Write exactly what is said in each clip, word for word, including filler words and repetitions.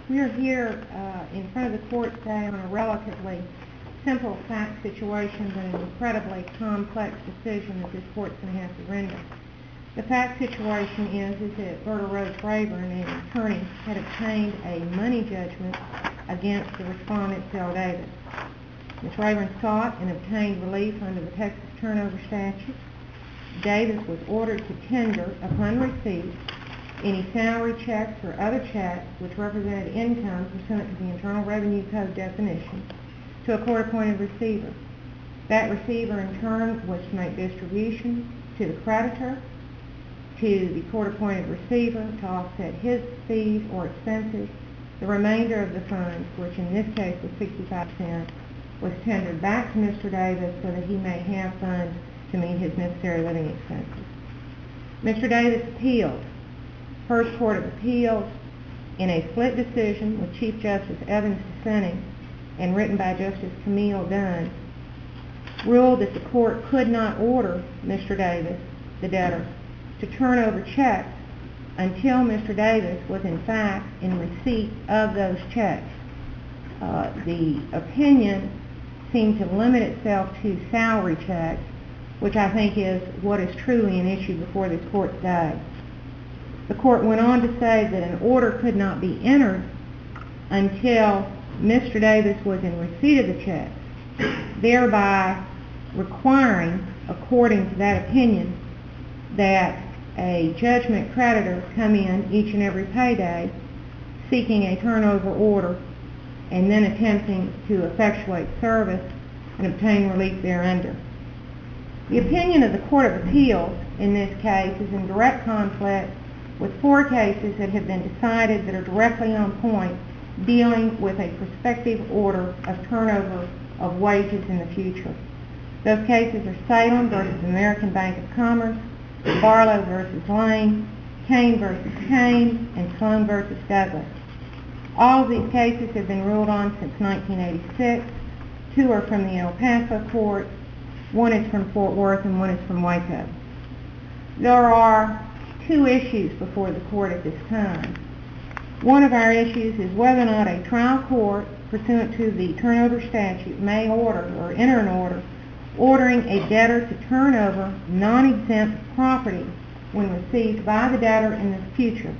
We are here uh, in front of the court today on a relatively simple fact situation, but an incredibly complex decision that this court's going to have to render. The fact situation is, is that Berta Rose Rayburn, an attorney, had obtained a money judgment against the respondent, Phil Davis. Miz Rayburn sought and obtained relief under the Texas turnover statute. Davis was ordered to tender, upon receipt, any salary checks or other checks which represented income pursuant to the Internal Revenue Code definition to a court-appointed receiver. That receiver, in turn, was to make distribution to the creditor, to the court-appointed receiver to offset his fees or expenses. The remainder of the funds, which in this case was sixty-five cents, was tendered back to Mister Davis so that he may have funds to meet his necessary living expenses. Mister Davis appealed. First Court of Appeals, in a split decision with Chief Justice Evans dissenting and written by Justice Camille Dunn, ruled that the court could not order Mister Davis, the debtor, to turn over checks until Mister Davis was in fact in receipt of those checks. Uh, the opinion seemed to limit itself to salary checks, which I think is what is truly an issue before this court today. The court went on to say that an order could not be entered until Mister Davis was in receipt of the checks, thereby requiring, according to that opinion, that a judgment creditor come in each and every payday seeking a turnover order and then attempting to effectuate service and obtain relief thereunder. The opinion of the Court of Appeals in this case is in direct conflict with four cases that have been decided that are directly on point dealing with a prospective order of turnover of wages in the future. Those cases are Salem versus American Bank of Commerce, Barlow versus Lane, Kane versus Kane, and Sloan versus Douglas. All of these cases have been ruled on since nineteen eighty-six. Two are from the El Paso court, one is from Fort Worth, and one is from Waco. There are two issues before the court at this time. One of our issues is whether or not a trial court, pursuant to the turnover statute, may order or enter an order ordering a debtor to turn over non-exempt property when received by the debtor in the future.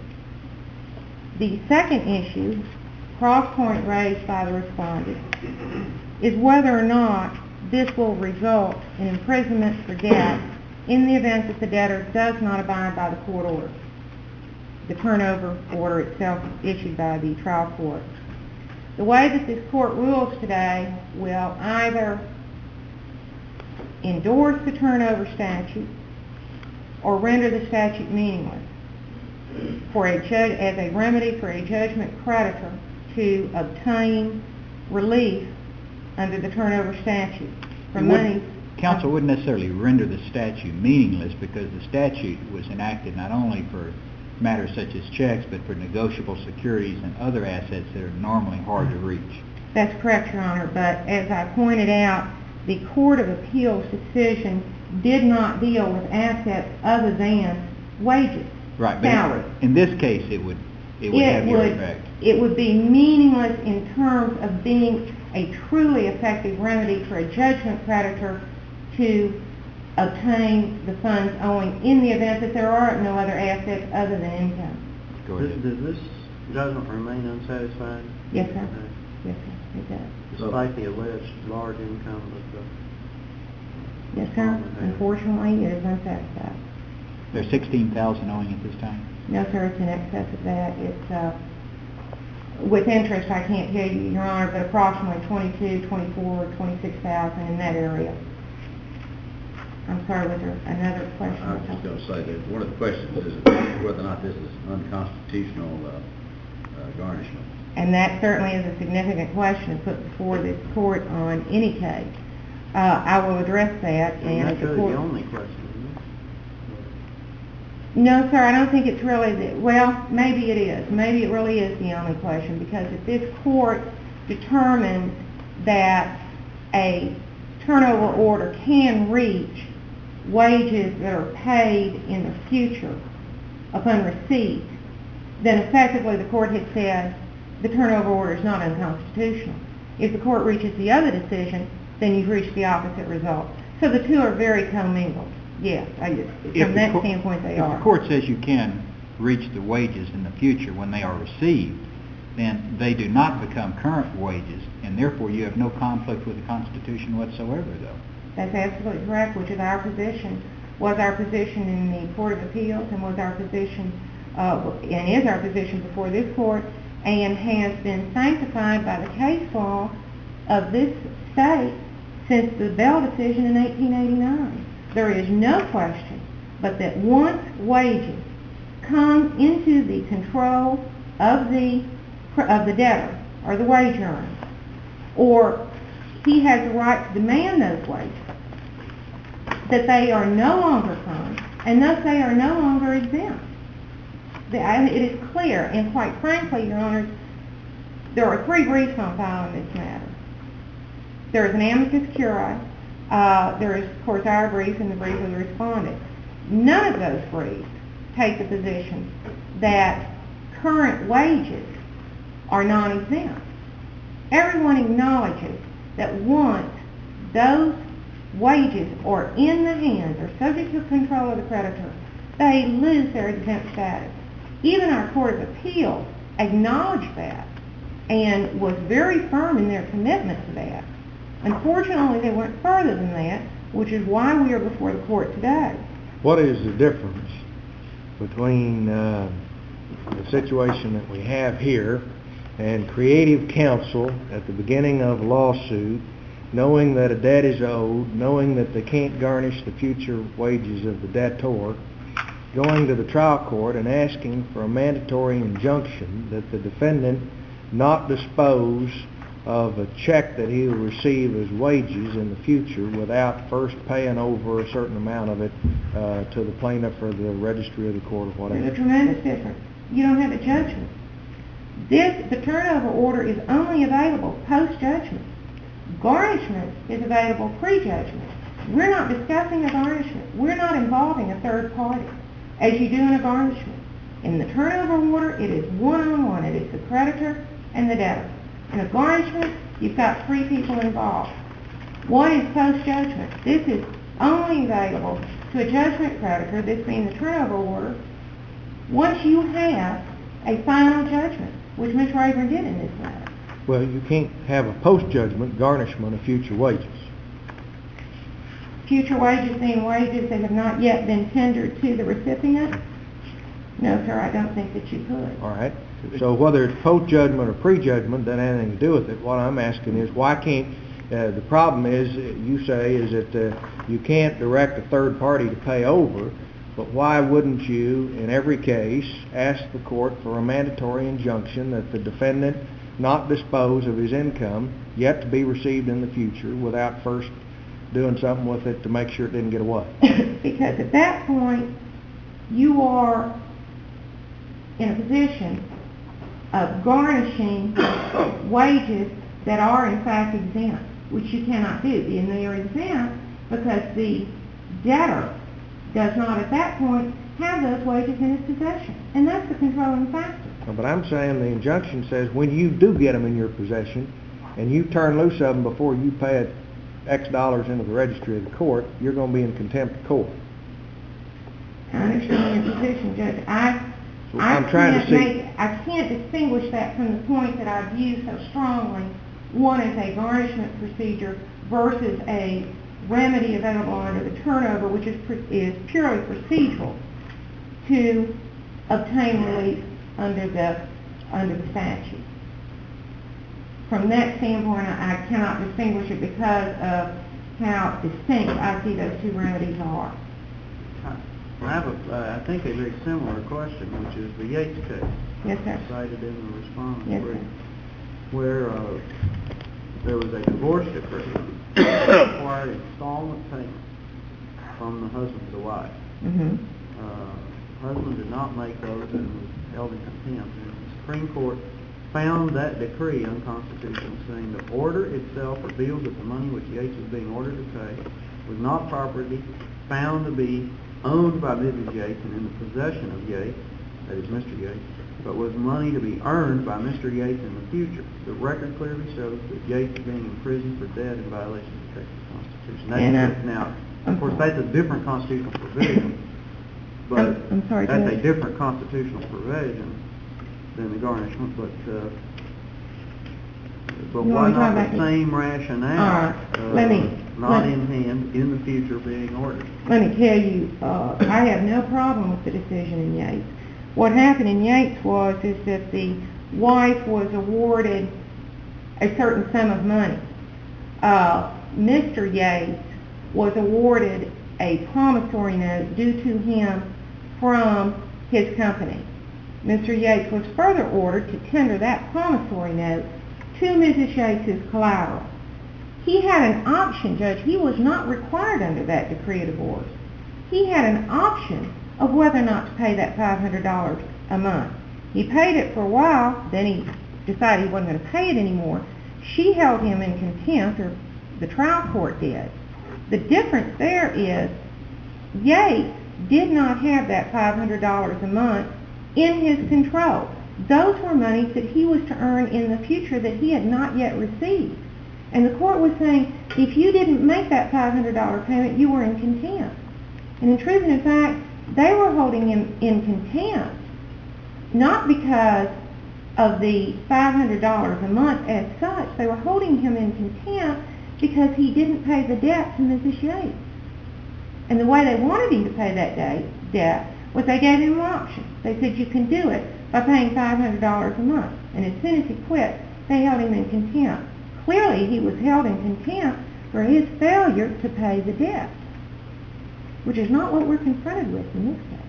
The second issue, cross-point raised by the respondent, is whether or not this will result in imprisonment for debt in the event that the debtor does not abide by the court order, the turnover order itself issued by the trial court. The way that this court rules today will either endorse the turnover statute or render the statute meaningless for a judge, as a remedy for a judgment creditor to obtain relief under the turnover statute for money. Counsel wouldn't necessarily render the statute meaningless because the statute was enacted not only for matters such as checks but for negotiable securities and other assets that are normally hard to reach. That's correct, Your Honor, but as I pointed out, the Court of Appeals decision did not deal with assets other than wages, right, salary. But in this case it would it would it have would, your effect. It would be meaningless in terms of being a truly effective remedy for a judgment creditor to obtain the funds owing in the event that there are no other assets other than income. Go ahead. Does, does this judgment remain unsatisfied? Yes, sir. Uh, yes, sir. It does. Despite the alleged large income of the... Yes, sir. Unfortunately, it is unsatisfied. There's sixteen thousand owing at this time? No, sir. It's in excess of that. It's, uh, with interest, I can't tell you, Your Honor, but approximately twenty-two, twenty-four, twenty-six thousand in that area. I'm sorry, was there another question? I was just going to say that one of the questions is whether or not this is unconstitutional uh, uh, garnishment. And that certainly is a significant question put before this court on any case. Uh, I will address that. And and that's the really court... the only question, isn't it? No, sir, I don't think it's really the... Well, maybe it is. Maybe it really is the only question, because if this court determines that a turnover order can reach wages that are paid in the future upon receipt, then effectively the court had said the turnover order is not unconstitutional. If the court reaches the other decision, then you've reached the opposite result. So the two are very commingled. Yes, I, If from the that cour- standpoint they if are. the court says you can reach the wages in the future when they are received, then they do not become current wages, and therefore you have no conflict with the Constitution whatsoever, though. That's absolutely correct, which is our position, was our position in the Court of Appeals, and was our position, uh, and is our position before this court, and has been sanctified by the case law of this state since the Bell decision in eighteen eighty-nine. There is no question but that once wages come into the control of the of the debtor or the wage earner, or he has the right to demand those wages, that they are no longer current, and thus they are no longer exempt. The, I, it is clear, and quite frankly, Your Honor, there are three briefs on file in this matter. There is an amicus curiae, uh, there is, of course, our brief and the brief of the respondent. None of those briefs take the position that current wages are non-exempt. Everyone acknowledges that once those wages are in the hands or subject to control of the creditor, they lose their exempt status. Even our Court of Appeals acknowledged that and was very firm in their commitment to that. Unfortunately, they went further than that, which is why we are before the court today. What is the difference between uh, the situation that we have here and creative counsel at the beginning of a lawsuit, knowing that a debt is owed, knowing that they can't garnish the future wages of the debtor, going to the trial court and asking for a mandatory injunction that the defendant not dispose of a check that he will receive as wages in the future without first paying over a certain amount of it uh, to the plaintiff or the registry of the court or whatever? There's a tremendous difference. You don't have a judgment. This, the turnover order is only available post-judgment. Garnishment is available pre-judgment. We're not discussing a garnishment. We're not involving a third party, as you do in a garnishment. In the turnover order, it is one-on-one. It is the creditor and the debtor. In a garnishment, you've got three people involved. One is post-judgment. This is only available to a judgment creditor, this being the turnover order, once you have a final judgment, which Miz Rayburn did in this matter. Well, you can't have a post-judgment garnishment of future wages. Future wages being wages that have not yet been tendered to the recipient? No, sir, I don't think that you could. All right. So whether it's post-judgment or pre-judgment doesn't have anything to do with it. What I'm asking is why can't, uh, the problem is, you say, is that uh, you can't direct a third party to pay over, but why wouldn't you, in every case, ask the court for a mandatory injunction that the defendant not dispose of his income yet to be received in the future without first doing something with it to make sure it didn't get away? Because at that point, you are in a position of garnishing wages that are in fact exempt, which you cannot do. And they are exempt because the debtor does not at that point have those wages in his possession. And that's the controlling factor. But I'm saying the injunction says when you do get them in your possession and you turn loose of them before you pay X dollars into the registry of the court, you're going to be in contempt of court. I understand your position, Judge. I, So I I'm trying to can't see. make, I can't distinguish that from the point that I view so strongly. One is a garnishment procedure versus a remedy available under the turnover, which is, is purely procedural to obtain relief under the under the statute. From that standpoint, I, I cannot distinguish it because of how distinct I see those two remedies are. I have a, uh, I think a very similar question, which is the Yates case. Yes, sir. Cited in the respondent's Yes, brief, sir. where uh, there was a divorce decree that required installment payment from the husband to the wife. Mm-hmm. Uh, husband did not make those and was held in contempt. And the Supreme Court found that decree unconstitutional, saying the order itself revealed that the money which Yates was being ordered to pay was not property found to be owned by Missus Yates and in the possession of Yates, that is Mister Yates, but was money to be earned by Mister Yates in the future. The record clearly shows that Yates is being imprisoned for debt in violation of the Texas Constitution. That's And, uh, it. Now, I'm of course, sorry. that's a different constitutional provision, but I'm- I'm sorry, that's Judge. a different constitutional provision than the garnishment, but, uh, but You why wanna talk not about the the- same rationale? All right. Let me- uh, Not let- in hand, in the future being ordered. Let me tell you, uh, I have no problem with the decision in Yates. What happened in Yates was is that the wife was awarded a certain sum of money. Uh, Mister Yates was awarded a promissory note due to him from his company. Mister Yates was further ordered to tender that promissory note to Missus Yates' collateral. He had an option, Judge. He was not required under that decree of divorce. He had an option of whether or not to pay that five hundred dollars a month. He paid it for a while, then he decided he wasn't going to pay it anymore. She held him in contempt, or the trial court did. The difference there is Yates did not have that five hundred dollars a month in his control. Those were monies that he was to earn in the future that he had not yet received. And the court was saying, if you didn't make that five hundred dollars payment, you were in contempt. And in truth and in fact, they were holding him in contempt, not because of the five hundred dollars a month as such. They were holding him in contempt because he didn't pay the debt to Missus Yates. And the way they wanted him to pay that day, debt was they gave him an option. They said, you can do it by paying five hundred dollars a month. And as soon as he quit, they held him in contempt. Clearly, he was held in contempt for his failure to pay the debt, which is not what we're confronted with in this case.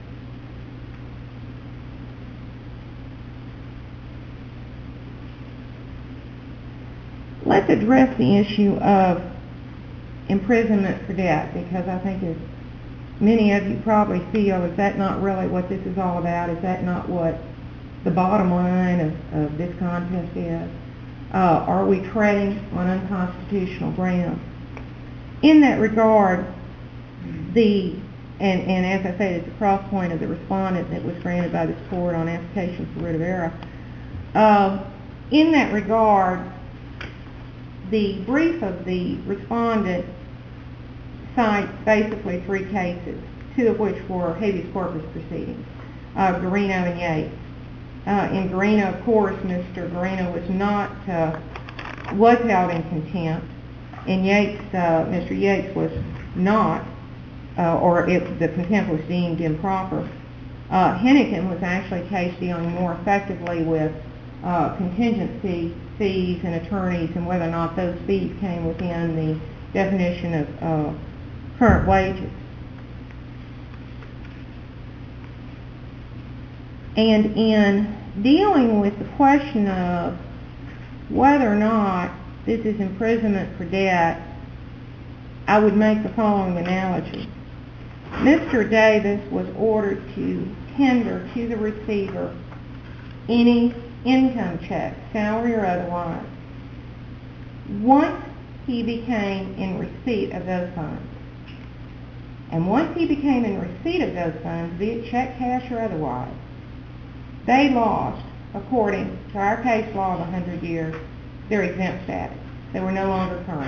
Let's address the issue of imprisonment for debt, because I think as many of you probably feel, is that not really what this is all about? Is that not what the bottom line of, of this contest is? Uh, are we treading on unconstitutional ground? In that regard, the, and, and as I said, it's a cross point of the respondent that was granted by this court on application for writ of error. Uh, in that regard, the brief of the respondent cites basically three cases, two of which were habeas corpus proceedings, uh, Garino and Yates. Uh, in Garino, of course, Mister Garino was not, uh, was held in contempt. In Yates, uh, Mister Yates was not, uh, or if the contempt was deemed improper. Uh, Hennigan was actually a case dealing more effectively with uh, contingency fees and attorneys and whether or not those fees came within the definition of uh, current wages. And in dealing with the question of whether or not this is imprisonment for debt, I would make the following analogy. Mister Davis was ordered to tender to the receiver any income check, salary or otherwise, once he became in receipt of those funds. And once he became in receipt of those funds, be it check, cash, or otherwise, they lost, according to our case law of one hundred years, their exempt status. They were no longer current.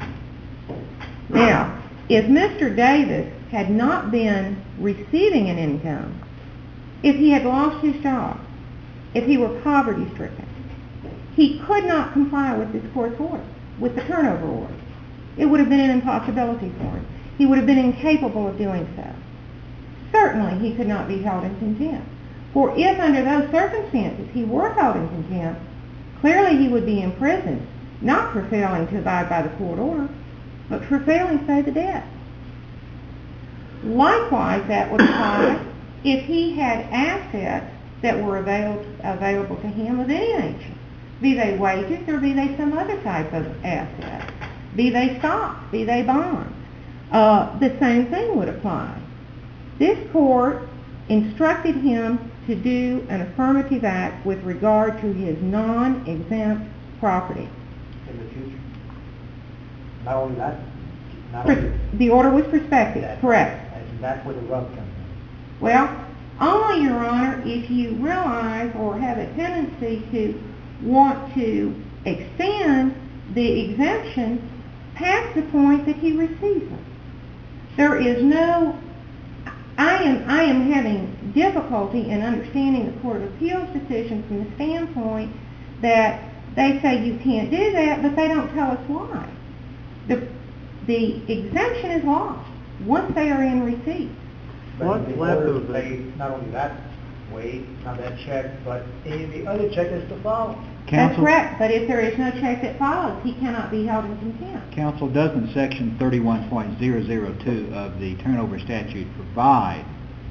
Now, if Mister Davis had not been receiving an income, if he had lost his job, if he were poverty-stricken, he could not comply with this court's order, with the turnover order. It would have been an impossibility for him. He would have been incapable of doing so. Certainly, he could not be held in contempt. For if under those circumstances he were held in contempt, clearly he would be imprisoned, not for failing to abide by the court order, but for failing to pay the debt. Likewise, that would apply if he had assets that were avail- available to him of any nature, be they wages or be they some other type of asset, be they stock, be they bonds. Uh, the same thing would apply. This court instructed him to do an affirmative act with regard to his non-exempt property. In the future. Not only that, not Pers- only the order was prospective, that, correct. and that's where the rub comes in. Well, Only, Your Honor, if you realize or have a tendency to want to extend the exemption past the point that he receives it. There is no, I am, I am having difficulty in understanding the Court of Appeals decision from the standpoint that they say you can't do that, but they don't tell us why. The, the exemption is lost once they are in receipt. But What's the left order of the- say not only that way, not that check, but any of the other check is to follow. That's Counsel, correct, but if there is no check that follows, he cannot be held in contempt. Counsel, doesn't section thirty-one point zero zero two of the turnover statute provide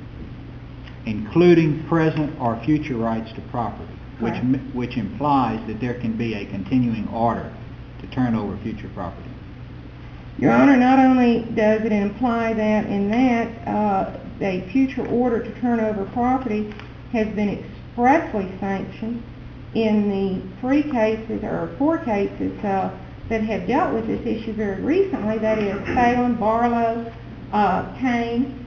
including present or future rights to property, which, Correct. m- which implies that there can be a continuing order to turn over future property? Your Honor, not only does it imply that in that, uh, a future order to turn over property has been expressly sanctioned in the three cases, or four cases, uh, that have dealt with this issue very recently, that is Salem, Barlow, uh, Kane,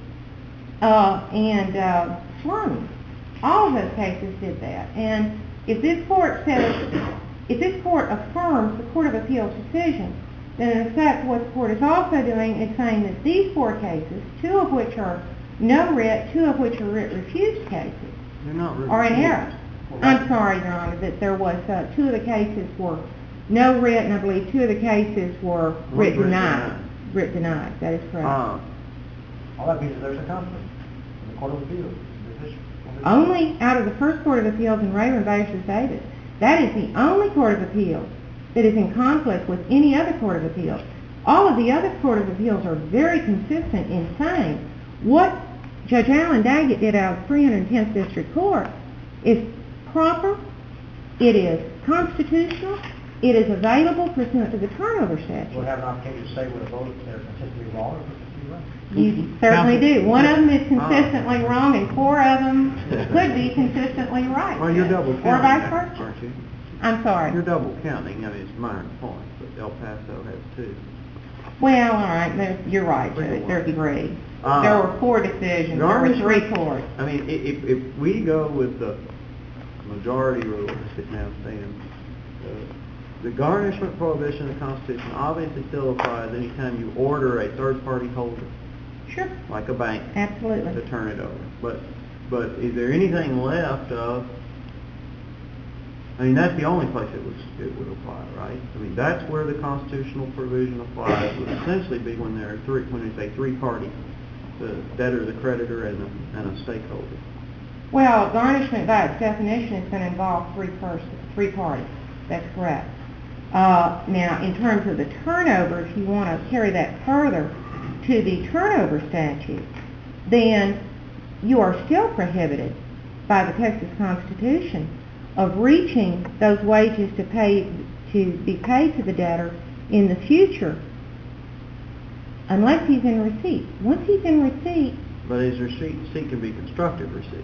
uh, and, uh, Sloan. All of those cases did that. And if this court says, if this court affirms the Court of Appeals decision, then in effect what the court is also doing is saying that these four cases, two of which are no writ, two of which are writ refused cases, They're not really. are in error. I'm sorry, Your Honor, that there was, uh, two of the cases were no writ, and I believe two of the cases were writ writ denied. denied. Writ denied, that is correct. Uh, All that means is there's a conflict in the Court of Appeals. There's this- Only out of the first Court of Appeals in Rayburn versus Davis. That is the only Court of Appeals that is in conflict with any other Court of Appeals. All of the other Court of Appeals are very consistent in saying what Judge Allen Daggett did out of three hundred tenth District Court is proper, it is constitutional, it is available pursuant to the turnover statute. We'll have an opportunity to say whether both are consistently wrong or consistently right. You certainly Counsel- do. One of them is consistently wrong, and four of them could be consistently right. well, you're Judge. double Or counting, vice that, versa. aren't you? I'm sorry. You're double counting, I mean, it's minor points, but El Paso has two. Well, all right, there, you're right, Three to Judge. one. There's three. Uh, There were four decisions. There were three Garnishment- courts. I mean, i- if, if we go with the majority rule as it now stands, uh, the garnishment prohibition of the Constitution obviously still applies anytime you order a third-party holder, Sure. like a bank, Absolutely. to turn it over. But, but is there anything left of, I mean, that's the only place it was, it would apply, right? I mean, that's where the constitutional provision applies, would essentially be when there are three, when they say three parties, the debtor, the creditor, and a, and a stakeholder. Well, garnishment by its definition is going to involve three persons, three parties. That's correct. Uh, now, in terms of the turnover, if you want to carry that further to the turnover statute, then you are still prohibited by the Texas Constitution of reaching those wages to pay to be paid to the debtor in the future unless he's in receipt. Once he's in receipt, But his receipt, receipt can be constructive receipt.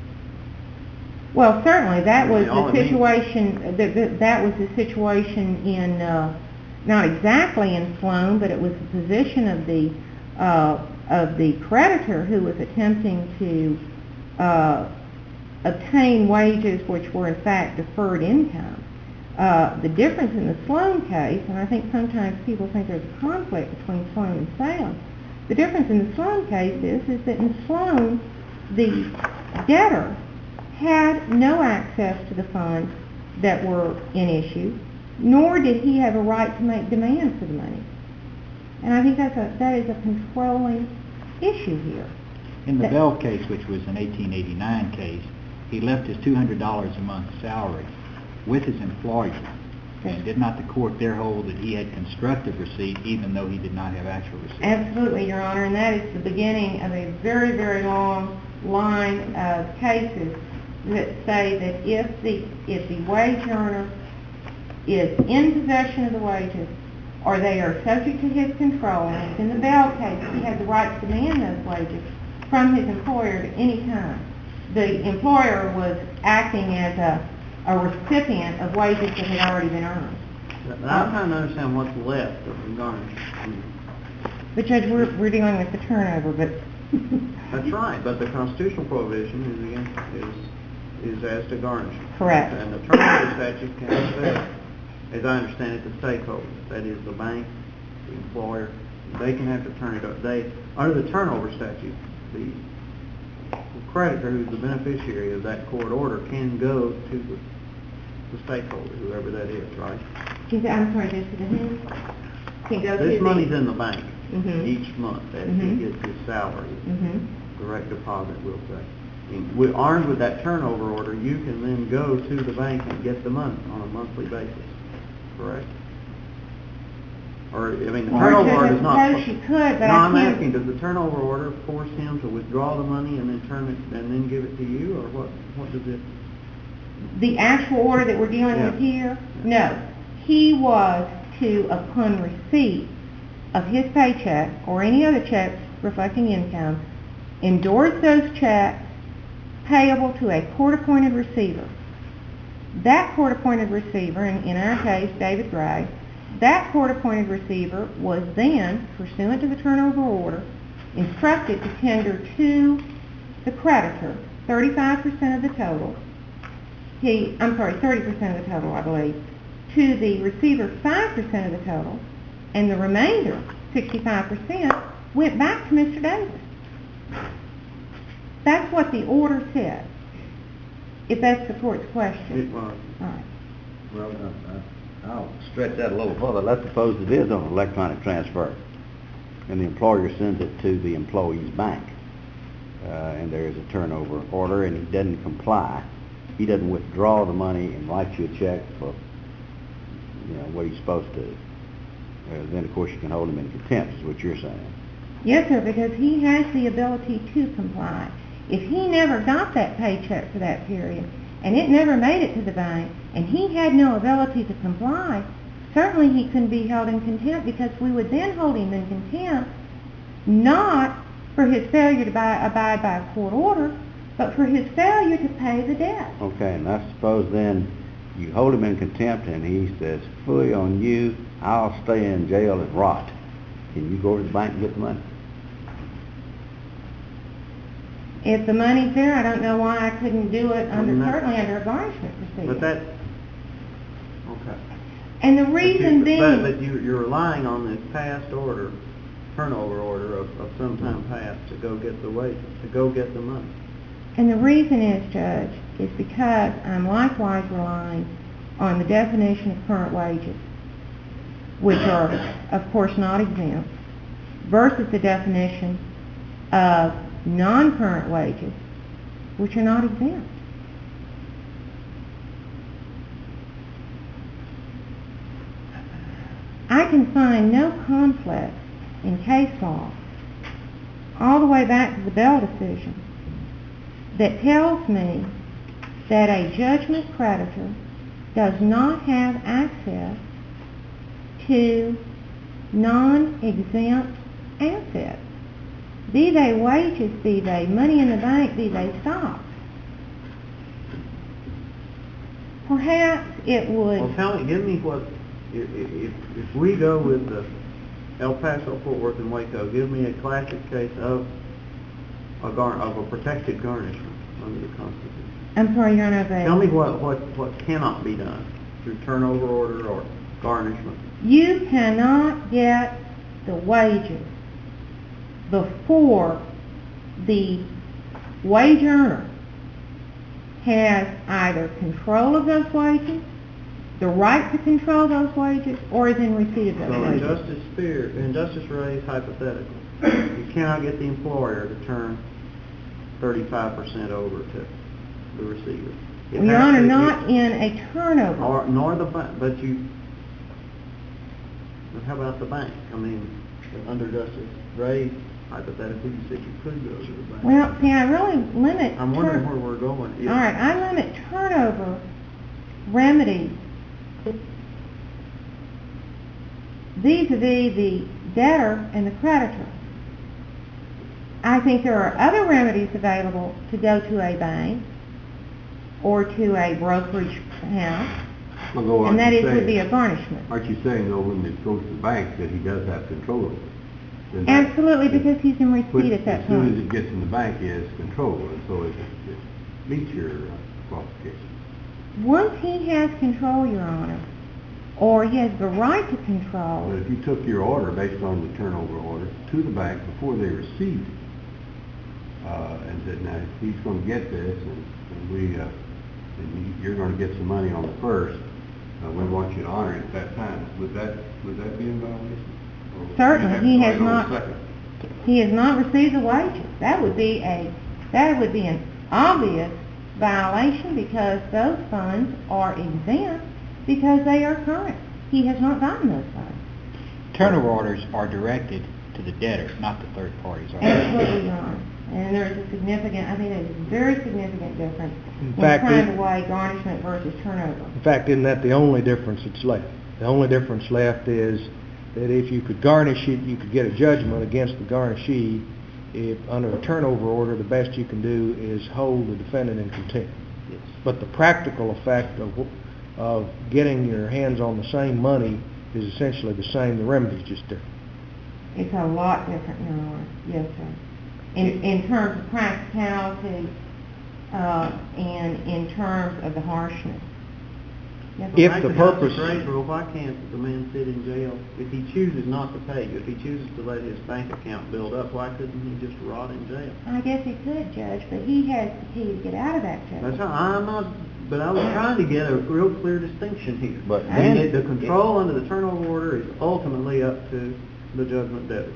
well, certainly, that was All the it means- situation, that, that, that was the situation in, uh, not exactly in Sloan, but it was the position of the, uh, of the creditor who was attempting to, uh, obtain wages which were in fact deferred income. Uh, the difference in the Sloan case, and I think sometimes people think there's a conflict between Sloan and Salem, the difference in the Sloan case is, is that in Sloan, the debtor had no access to the funds that were in issue, nor did he have a right to make demands for the money. And I think that's a, that is a controlling issue here. In the That- Bell case, which was an eighteen eighty-nine case, he left his two hundred dollars a month salary with his employer. And did not the court there hold that he had constructive receipt even though he did not have actual receipt? Absolutely, Your Honor, and that is the beginning of a very, very long line of cases that say that if the, if the wage earner is in possession of the wages, or they are subject to his control, and in the Bell case, he had the right to demand those wages from his employer at any time. The employer was acting as a, a recipient of wages that had already been earned. But I'm trying to understand what's left of the garnish. I mean, But Judge, we're, we're dealing with the turnover, but That's right, but the constitutional prohibition is against, is, is as to garnishment. Correct. And the turnover statute can affect, as I understand it, the stakeholders, that is the bank, the employer, they can have to turn it up. They, under the turnover statute, the creditor who's the beneficiary of that court order can go to the, the stakeholder, whoever that is, right? Is it- I'm sorry, just to the who? Can go to This the- money's in the bank Mhm. each month as Mhm. he gets his salary, Mhm. direct deposit, we'll say. And with, armed with that turnover order, you can then go to the bank and get the money on a monthly basis, correct? Or, I mean, the Or turnover just order is not... suppose you could, but No, I I'm can't- asking, does the turnover order force him to withdraw the money and then turn it, and then give it to you, or what, what does it... The actual order that we're dealing Yeah. with here? No. He was to, upon receipt of his paycheck or any other checks reflecting income, endorse those checks payable to a court-appointed receiver. That court-appointed receiver, in, in our case, David Gray, that court-appointed receiver was then, pursuant to the turnover order, instructed to tender to the creditor thirty-five percent of the total. He, I'm sorry, thirty percent of the total, I believe. To the receiver, five percent of the total, and the remainder, sixty-five percent, went back to Mister Davis. That's what the order said, if that's the court's It question. was. All right. Well, uh, uh, I'll stretch that a little further. Let's suppose it is an electronic transfer, and the employer sends it to the employee's bank, uh, and there is a turnover order, and he doesn't comply. He doesn't withdraw the money and write you a check for, you know, what he's supposed to. Uh, then, of course, you can hold him in contempt, is what you're saying. Yes, sir, because he has the ability to comply. If he never got that paycheck for that period, and it never made it to the bank, and he had no ability to comply, certainly he couldn't be held in contempt, because we would then hold him in contempt, not for his failure to buy, abide by a court order, but for his failure to pay the debt. Okay, and I suppose then you hold him in contempt, and he says, "Fully on you, I'll stay in jail and rot." Can you go to the bank and get the money? If the money's there, I don't know why I couldn't do it under, Wouldn't that- certainly under a garnishment proceeding. But that... Okay. And the But reason you- being... But, but you, you're relying on this past order, turnover order of, of some time past to go get the wage, to go get the money. And the reason is, Judge, is because I'm likewise relying on the definition of current wages, which are, of course, not exempt, versus the definition of non-current wages, which are not exempt. I can find no conflict in case law, all the way back to the Bell decision, that tells me that a judgment creditor does not have access to non-exempt assets, be they wages, be they money in the bank, be they stocks. Perhaps it would... Well, tell me, give me what, if, if, if we go with the El Paso, Fort Worth, and Waco, give me a classic case of a gar, of a protected garnishment under the Constitution. I'm sorry, Your Honor, but... Tell me what, what, what cannot be done through turnover order or garnishment. You cannot get the wages before the wage earner has either control of those wages, the right to control those wages, or is in receipt of those So in wages. Justice Spear, in Justice Ray's hypothetical, you cannot get the employer to turn thirty-five percent over to the receiver. It Well, Your has Honor, to- not in a turnover. Or, nor the bank, but you, but how about the bank? I mean, under Justice Ray, hypothetically, you said you could go to the bank. Well, see, I really limit... I'm wondering turn- where we're going. If- All right, I limit turnover remedies vis-a-vis the debtor and the creditor. I think there are other remedies available to go to a bank or to a brokerage house, Although, and aren't that you is, would be a saying, garnishment. aren't you saying though, when it goes to the bank, that he does have control over it? then that- Absolutely, because he's in receipt When- at that As soon as point. it gets in the bank, he has control, and so it, it meets your uh, qualifications. Once he has control, Your Honor, or he has the right to control, But if you took your order based on the turnover order to the bank before they received it, uh, and said, now, he's gonna get this, and, and we, uh, and you, you're gonna get some money on the first, uh, we want you to honor it at that time, would that, would that be in violation? Or would you certainly, have to he go has in on the not, second? he has not received the wages. That would be a, that would be an obvious violation because those funds are exempt because they are current. He has not gotten those funds. Turnover orders are directed to the debtor, not the third parties. are they? Absolutely, Your Honor. And there's a significant, I think there's a very significant difference In when fact, trying it- to weigh garnishment versus turnover. In fact, isn't that the only difference that's left? The only difference left is that if you could garnish it, you could get a judgment against the garnishee. If under a turnover order, the best you can do is hold the defendant in contempt. Yes. But the practical effect of, of getting your hands on the same money is essentially the same. The remedy's just different. It's a lot different, Your Honor. Yes, sir. In, in terms of practicality, uh, and in terms of the harshness. Yes, sir. If Back the to Justice purpose- Graysboro, why can't the man sit in jail if he chooses not to pay you? If he chooses to let his bank account build up, why couldn't he just rot in jail? I guess he could, Judge, but he has the key to get out of that jail. That's how, I'm not, but I was trying to get a real clear distinction here. But And then- the control under the turnover order is ultimately up to the judgment debtor.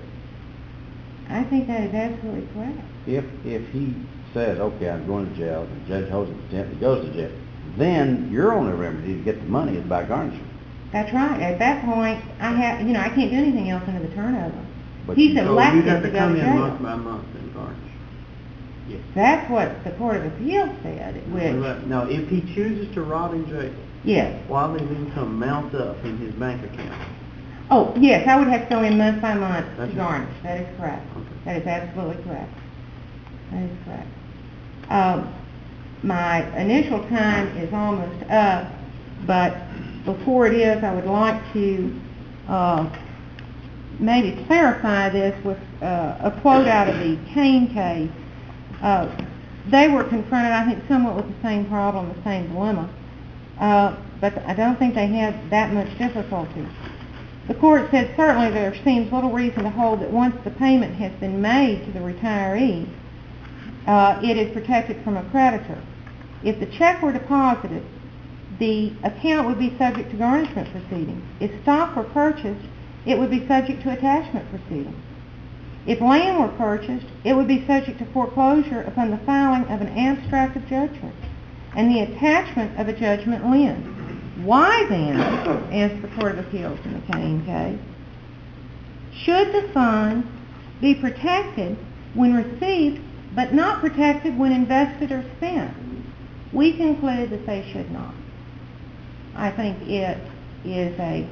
I think that is absolutely correct. If, if he says, okay, I'm going to jail, the judge holds him in contempt, he goes to jail, then your only remedy to get the money is by garnishment. That's right. At that point, I have, you know, I can't do anything else under the turnover. But He's you- So elected you'd have to to go come to in jail. month by month and garnish. That's what the Court of Appeals said, which, Now, if he chooses to rot in jail, yes. while his income mounts up in his bank account, Oh, yes, I would have to go in month by month to That's- garnish. That is correct. Okay. That is absolutely correct. That is correct. Um, my initial time is almost up, but before it is, I would like to uh, maybe clarify this with uh, a quote out of the Kane case. Uh, they were confronted, I think, somewhat with the same problem, the same dilemma, uh, but I don't think they had that much difficulty. The court said certainly there seems little reason to hold that once the payment has been made to the retiree, uh, it is protected from a creditor. If the check were deposited, the account would be subject to garnishment proceedings. If stock were purchased, it would be subject to attachment proceedings. If land were purchased, it would be subject to foreclosure upon the filing of an abstract of judgment and the attachment of a judgment lien. Why then, asked the Court of Appeals in the Kane case, should the funds be protected when received but not protected when invested or spent? We conclude that they should not. I think it is a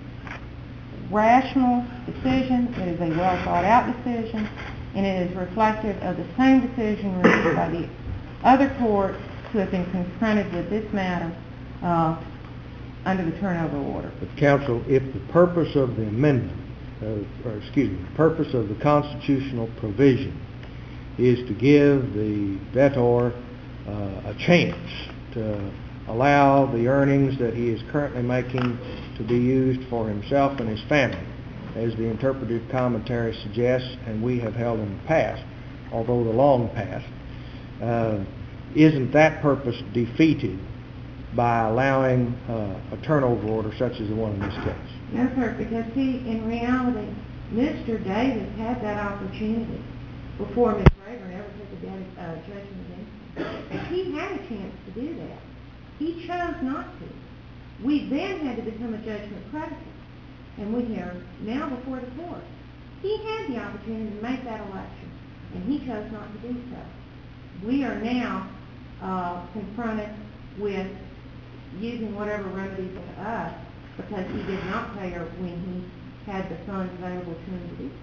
rational decision, it is a well thought out decision, and it is reflective of the same decision reached by the other courts who have been confronted with this matter uh, under the turnover order. But counsel, if the purpose of the amendment, uh, or excuse me, the purpose of the constitutional provision is to give the debtor uh, a chance to allow the earnings that he is currently making to be used for himself and his family, as the interpretive commentary suggests, and we have held in the past, although the long past, uh, isn't that purpose defeated by allowing uh, a turnover order such as the one in this case? No, sir, because he, in reality, Mister Davis had that opportunity before Miz Rayburn ever took a debt, uh, judgment against him. He had a chance to do that. He chose not to. We then had to become a judgment creditor, and we are now before the court. He had the opportunity to make that election, and he chose not to do so. We are now uh, confronted with using whatever remedies to us because he did not pay her when he had the funds available to him to do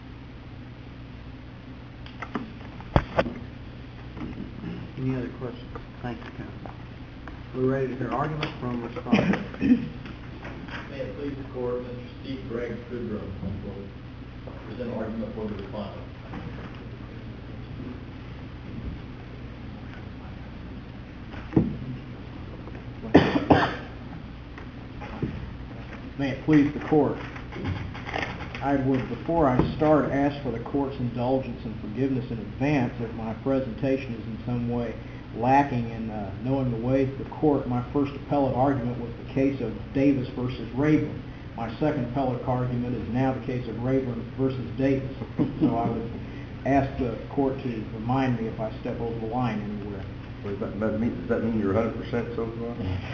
so. any other questions? Thank you, counsel. We're ready to hear arguments from respondents. May it please the court, Mister Steve Greg Kudrow. present an argument for the respondent. May it please the court, I would, before I start, ask for the court's indulgence and forgiveness in advance if my presentation is in some way lacking in uh, knowing the ways of the court. My first appellate argument was the case of Davis versus Rayburn. My second appellate argument is now the case of Rayburn versus Davis. So I would ask the court to remind me if I step over the line anywhere. Does that, that mean, does that mean you're one hundred percent so far?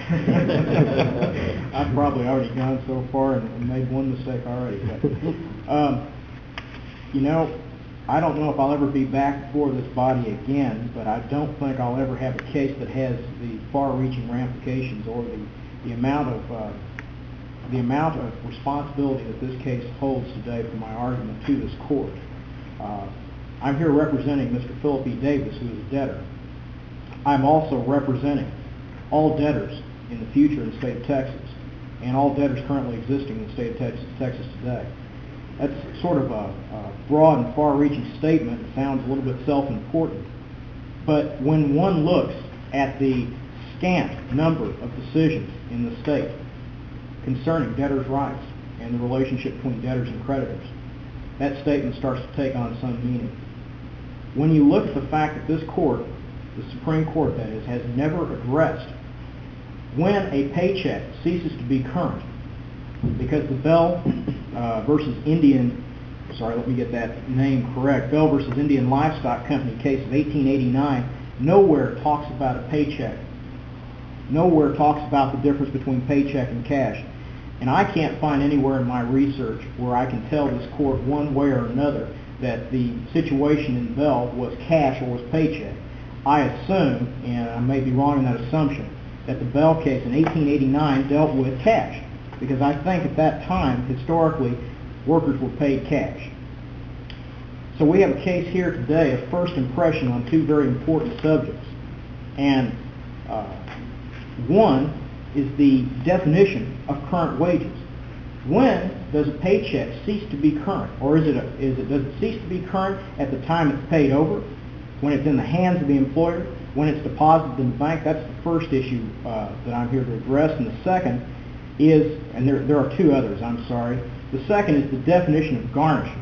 I've probably already gone so far and, and made one mistake already. But, um, you know, I don't know if I'll ever be back before this body again, but I don't think I'll ever have a case that has the far-reaching ramifications or the, the amount of uh, the amount of responsibility that this case holds today for my argument to this court. Uh, I'm here representing Mister Philip E. Davis, who is a debtor. I'm also representing all debtors in the future in the state of Texas and all debtors currently existing in the state of Texas, Texas today. That's sort of a, a broad and far-reaching statement. It sounds a little bit self-important. But when one looks at the scant number of decisions in the state concerning debtors' rights and the relationship between debtors and creditors, that statement starts to take on some meaning. When you look at the fact that this court, the Supreme Court that is, has never addressed when a paycheck ceases to be current, because the Bell uh, versus Indian, sorry, let me get that name correct, Bell versus Indian Livestock Company case of eighteen eighty-nine, nowhere talks about a paycheck. Nowhere talks about the difference between paycheck and cash. And I can't find anywhere in my research where I can tell this court one way or another that the situation in Bell was cash or was paycheck. I assume, and I may be wrong in that assumption, that the Bell case in eighteen eighty-nine dealt with cash, because I think at that time, historically, workers were paid cash. So we have a case here today of first impression on two very important subjects. And uh, one is the definition of current wages. When does a paycheck cease to be current? Or is it, a, is it does it cease to be current at the time it's paid over? When it's in the hands of the employer? When it's deposited in the bank? That's the first issue uh, that I'm here to address. And the second is, and there, there are two others, I'm sorry. The second is the definition of garnishment.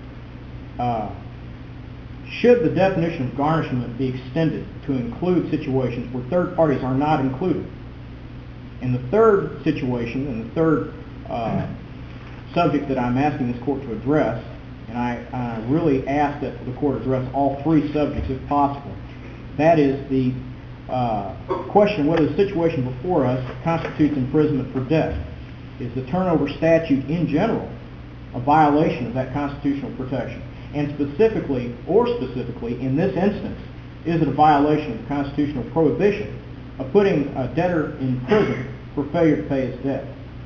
Uh, should the definition of garnishment be extended to include situations where third parties are not included? And the third situation, and the third uh, subject that I'm asking this court to address, and I, I really ask that the court address all three subjects if possible, that is the uh, question whether the situation before us constitutes imprisonment for debt. Is the turnover statute in general a violation of that constitutional protection? And specifically, or specifically, in this instance, is it a violation of the constitutional prohibition of putting a debtor in prison for failure to pay his debt?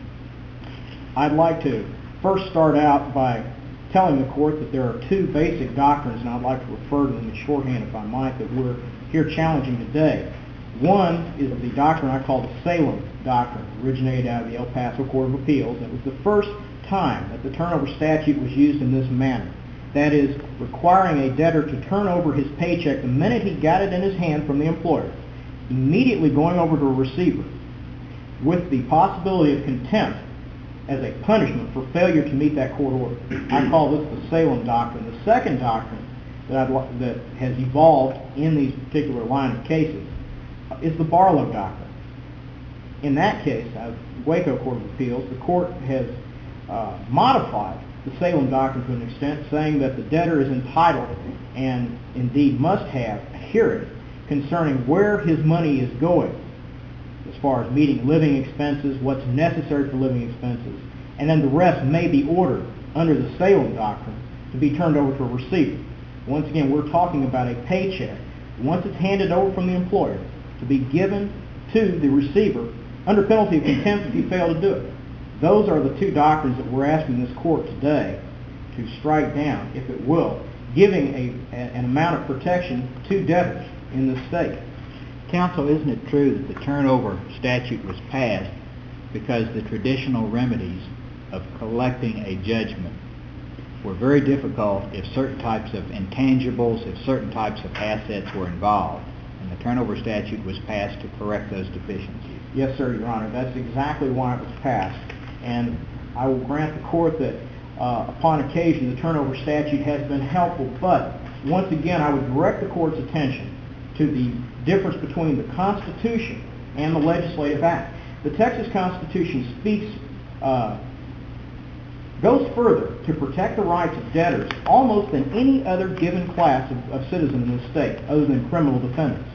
I'd like to first start out by telling the court that there are two basic doctrines, and I'd like to refer to them in shorthand, if I might, that we're here challenging today. One is the doctrine I call the Salem Doctrine, originated out of the El Paso Court of Appeals. It was the first time that the turnover statute was used in this manner. That is, requiring a debtor to turn over his paycheck the minute he got it in his hand from the employer, immediately going over to a receiver, with the possibility of contempt as a punishment for failure to meet that court order. I call this the Salem Doctrine. The second doctrine that, I'd, that has evolved in these particular line of cases is the Barlow Doctrine. In that case, out of the Waco Court of Appeals, the court has uh, modified the Salem Doctrine to an extent, saying that the debtor is entitled and indeed must have a hearing concerning where his money is going, as far as meeting living expenses, what's necessary for living expenses, and then the rest may be ordered under the Salem Doctrine to be turned over to a receiver. Once again, we're talking about a paycheck, once it's handed over from the employer, to be given to the receiver under penalty of contempt if he failed to do it. Those are the two doctrines that we're asking this court today to strike down, if it will, giving a, a, an amount of protection to debtors in the state. Counsel, isn't it true that the turnover statute was passed because the traditional remedies of collecting a judgment were very difficult if certain types of intangibles, if certain types of assets were involved. And the turnover statute was passed to correct those deficiencies. Yes, sir, Your Honor. That's exactly why it was passed. And I will grant the court that uh, upon occasion the turnover statute has been helpful, but once again I would direct the court's attention to the difference between the Constitution and the legislative act. The Texas Constitution speaks, uh, goes further to protect the rights of debtors almost than any other given class of, of citizen in the state, other than criminal defendants.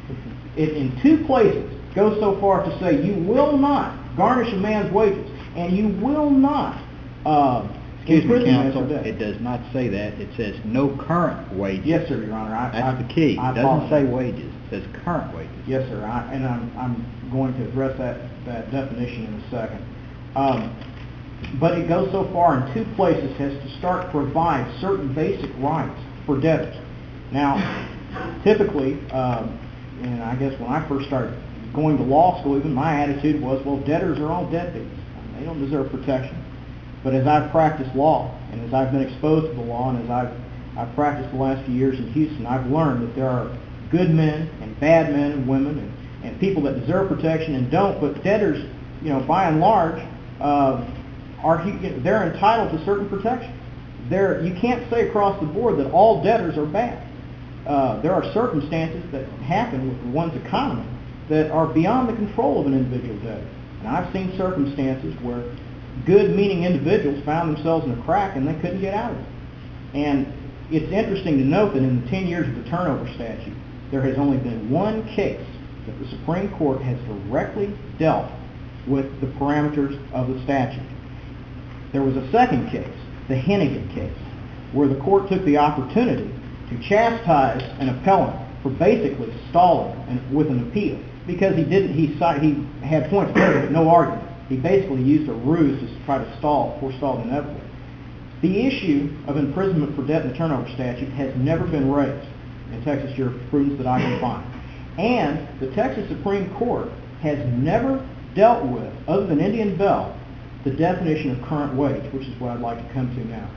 It, in two places, goes so far to say you will not garnish a man's wages, and you will not uh, Excuse me, imprison him counsel, for debt. it does not say that. It says no current wages. Yes, sir, Your Honor. I, That's I, the key. I It doesn't say apologize. wages. It says current wages. Yes, sir, I, and I'm, I'm going to address that, that definition in a second. Um, but it goes so far in two places as to start to provide certain basic rights for debtors. Now, typically, um, and I guess when I first started going to law school, even my attitude was, well, debtors are all deadbeats. They don't deserve protection. But as I've practiced law, and as I've been exposed to the law, and as I've, I've practiced the last few years in Houston, I've learned that there are good men and bad men and women and, and people that deserve protection and don't, but debtors, you know, by and large, uh, are they're entitled to certain protection. They're, you can't say across the board that all debtors are bad. Uh, there are circumstances that happen with one's economy that are beyond the control of an individual debtor. And I've seen circumstances where good-meaning individuals found themselves in a crack and they couldn't get out of it. And it's interesting to note that in the ten years of the turnover statute, there has only been one case that the Supreme Court has directly dealt with the parameters of the statute. There was a second case, the Hennigan case, where the court took the opportunity to chastise an appellant for basically stalling and, with an appeal because he didn't. He he had points of but no argument. He basically used a ruse to try to stall, forestall the inevitable. The issue of imprisonment for debt in the turnover statute has never been raised in Texas jurisprudence that I can find, and the Texas Supreme Court has never dealt with, other than Indian Bell, the definition of current wage, which is what I'd like to come to now.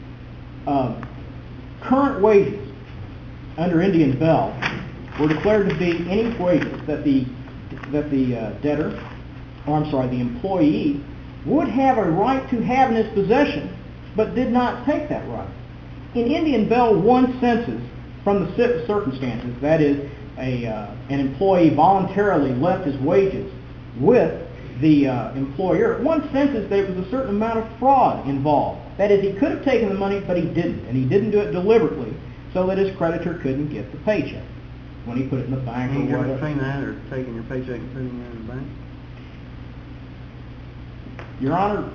Um, current wages under Indian Bell were declared to be any wages that the that the uh, debtor, or I'm sorry, the employee would have a right to have in his possession, but did not take that right. In Indian Bell, one census from the circumstances, that is, a uh, an employee voluntarily left his wages with the uh, employer. One census, there was a certain amount of fraud involved. That is, he could have taken the money, but he didn't, and he didn't do it deliberately, so that his creditor couldn't get the paycheck when he put it in the bank Ain't or you ever whatever. seen that, or taking your paycheck and putting it in the bank? Your Honor,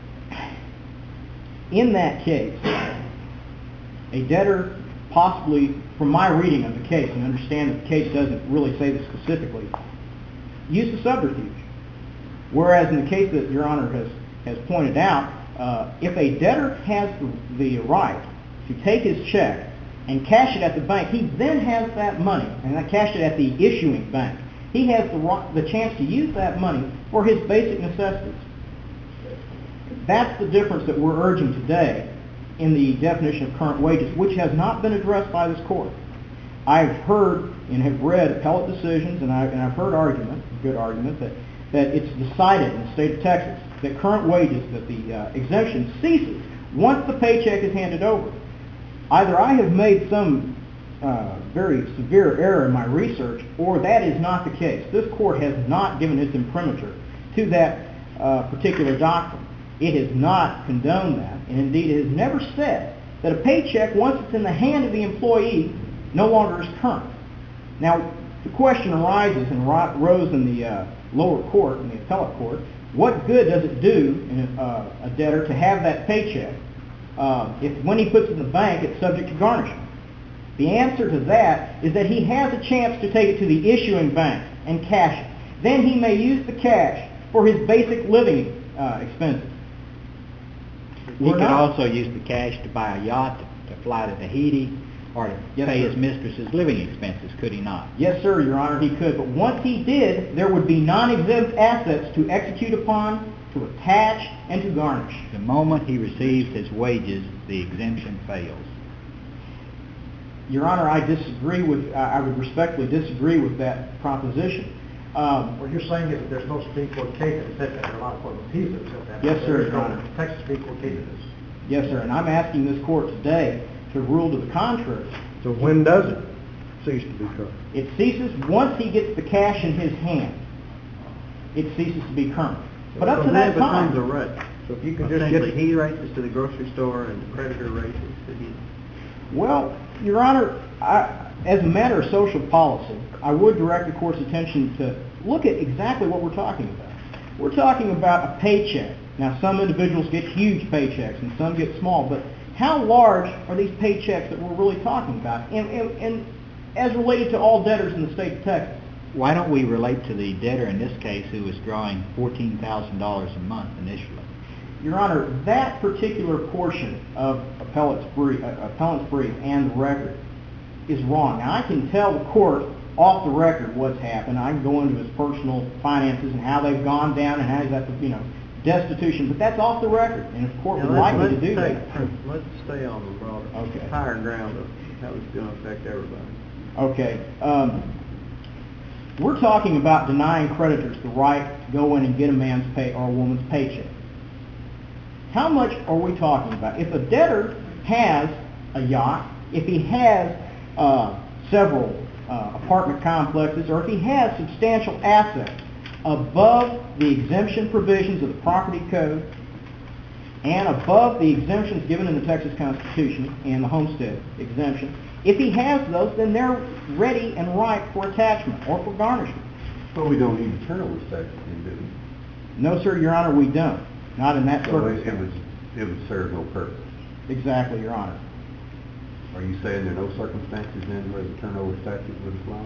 in that case, a debtor possibly, from my reading of the case, and understand that the case doesn't really say this specifically, used a subterfuge. Whereas in the case that Your Honor has, has pointed out, uh, if a debtor has the, the right to take his check and cash it at the bank, he then has that money, and I cash it at the issuing bank. He has the, the chance to use that money for his basic necessities. That's the difference that we're urging today in the definition of current wages, which has not been addressed by this court. I've heard and have read appellate decisions, and, I, and I've heard argument, good argument, that, that it's decided in the state of Texas that current wages, that the uh, exemption ceases once the paycheck is handed over. Either I have made some uh, very severe error in my research, or that is not the case. This court has not given its imprimatur to that uh, particular doctrine. It has not condoned that, and indeed it has never said that a paycheck, once it's in the hand of the employee, no longer is current. Now, the question arises and rose in the uh, lower court, in the appellate court, what good does it do in a, uh, a debtor to have that paycheck uh, if when he puts it in the bank it's subject to garnishment? The answer to that is that he has a chance to take it to the issuing bank and cash it. Then he may use the cash for his basic living uh, expenses. He We're could not- also use the cash to buy a yacht, to, to fly to Tahiti, or to Yes, pay sir. his mistress's living expenses, could he not? Yes, sir, Your Honor, he could. But once he did, there would be non-exempt assets to execute upon, to attach, and to garnish. The moment he receives his wages, the exemption fails. Your Honor, I disagree with, I I would respectfully disagree with that proposition. Um, Well, you're saying that there's no Supreme Court case that said that, there are a lot of court of appeals that said that. Yes, sir, There's Your no Honor. Texas Supreme Court case that is. yes, sir, and I'm asking this court today to rule to the contrary. So when does it cease to be current? It ceases once he gets the cash in his hand. It ceases to be current. But up So to then that it becomes a time, right. So if you could just Essentially, get, he races to the grocery store and the creditor races to him. well, Your Honor, I, as a matter of social policy, I would direct the court's attention to look at exactly what we're talking about. We're talking about a paycheck. Now, some individuals get huge paychecks and some get small, but how large are these paychecks that we're really talking about? And, and, and as related to all debtors in the state of Texas. Why don't we relate to the debtor in this case who was drawing fourteen thousand dollars a month initially? Your Honor, that particular portion of appellate's brief, uh, appellant's brief and the record is wrong. Now, I can tell the court off the record what's happened. I can go into his personal finances and how they've gone down and how he's at the, you know, destitution, but that's off the record, and if the court Now, would let's- like me to let's do take- that. Let's stay on the broader, Okay. higher ground of how it's going to affect everybody. Okay. Um, we're talking about denying creditors the right to go in and get a man's pay or a woman's paycheck. How much are we talking about? If a debtor has a yacht, if he has uh, several uh, apartment complexes, or if he has substantial assets above the exemption provisions of the property code and above the exemptions given in the Texas Constitution and the homestead exemption, if he has those, then they're ready and ripe for attachment or for garnishment. But we don't need a turnover statute, do we? No, sir, Your Honor, we don't. Not in that So it it circumstance. would, it would serve no purpose. Exactly, Your Honor. Are you saying there are no circumstances then where the turnover statute would apply?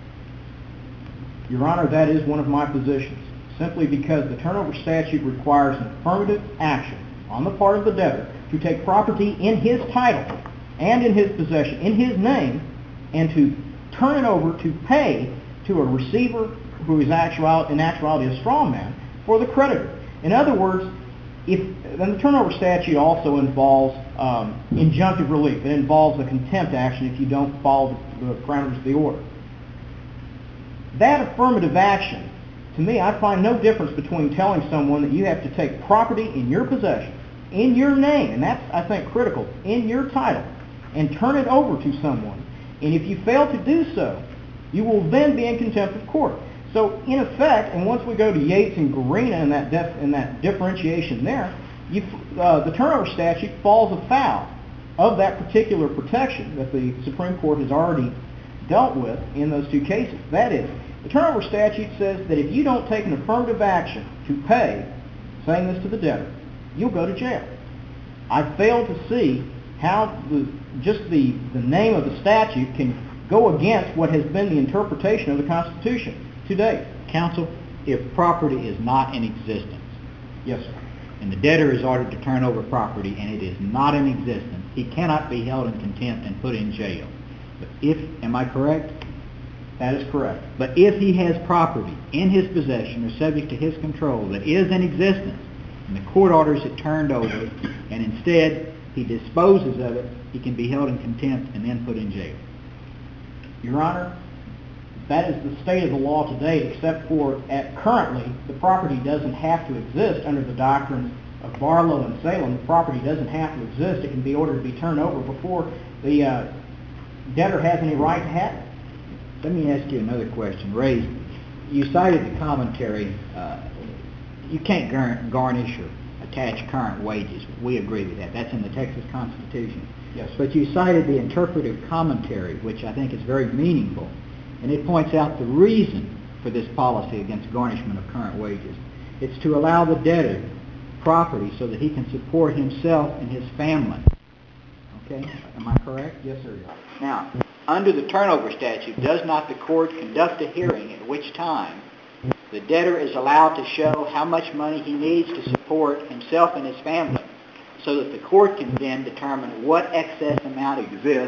Your Honor, that is one of my positions. Simply because the turnover statute requires an affirmative action on the part of the debtor to take property in his title and in his possession, in his name, and to turn it over to pay to a receiver who is actual, in actuality a straw man for the creditor. In other words, if then the turnover statute also involves um, injunctive relief. It involves a contempt action if you don't follow the, the parameters of the order. That affirmative action, to me, I find no difference between telling someone that you have to take property in your possession, in your name, and that's, I think, critical, in your title, and turn it over to someone. And if you fail to do so, you will then be in contempt of court. So, in effect, and once we go to Yates and Garina and that, def, and that differentiation there, you, uh, the turnover statute falls afoul of that particular protection that the Supreme Court has already dealt with in those two cases. That is, the turnover statute says that if you don't take an affirmative action to pay, saying this to the debtor, you'll go to jail. I fail to see how the, just the, the name of the statute can go against what has been the interpretation of the Constitution to date. Counsel, if property is not in existence, Yes, sir. and the debtor is ordered to turn over property and it is not in existence, he cannot be held in contempt and put in jail. But if, am I correct? That is correct. But if he has property in his possession or subject to his control that is in existence, and the court orders it turned over, and instead he disposes of it, he can be held in contempt and then put in jail. Your Honor, that is the state of the law today, except for at currently the property doesn't have to exist under the doctrines of Barlow and Salem. The property doesn't have to exist. It can be ordered to be turned over before the uh, debtor has any right to have it. Let me ask you another question. Ray, you cited the commentary. Uh, you can't gar- garnish or attach current wages. We agree with that. That's in the Texas Constitution. Yes. But you cited the interpretive commentary, which I think is very meaningful, and it points out the reason for this policy against garnishment of current wages. It's to allow the debtor property so that he can support himself and his family. Okay? Am I correct? Yes, sir. Your Honor. Now, under the turnover statute, does not the court conduct a hearing at which time the debtor is allowed to show how much money he needs to support himself and his family, so that the court can then determine what excess amount exists, and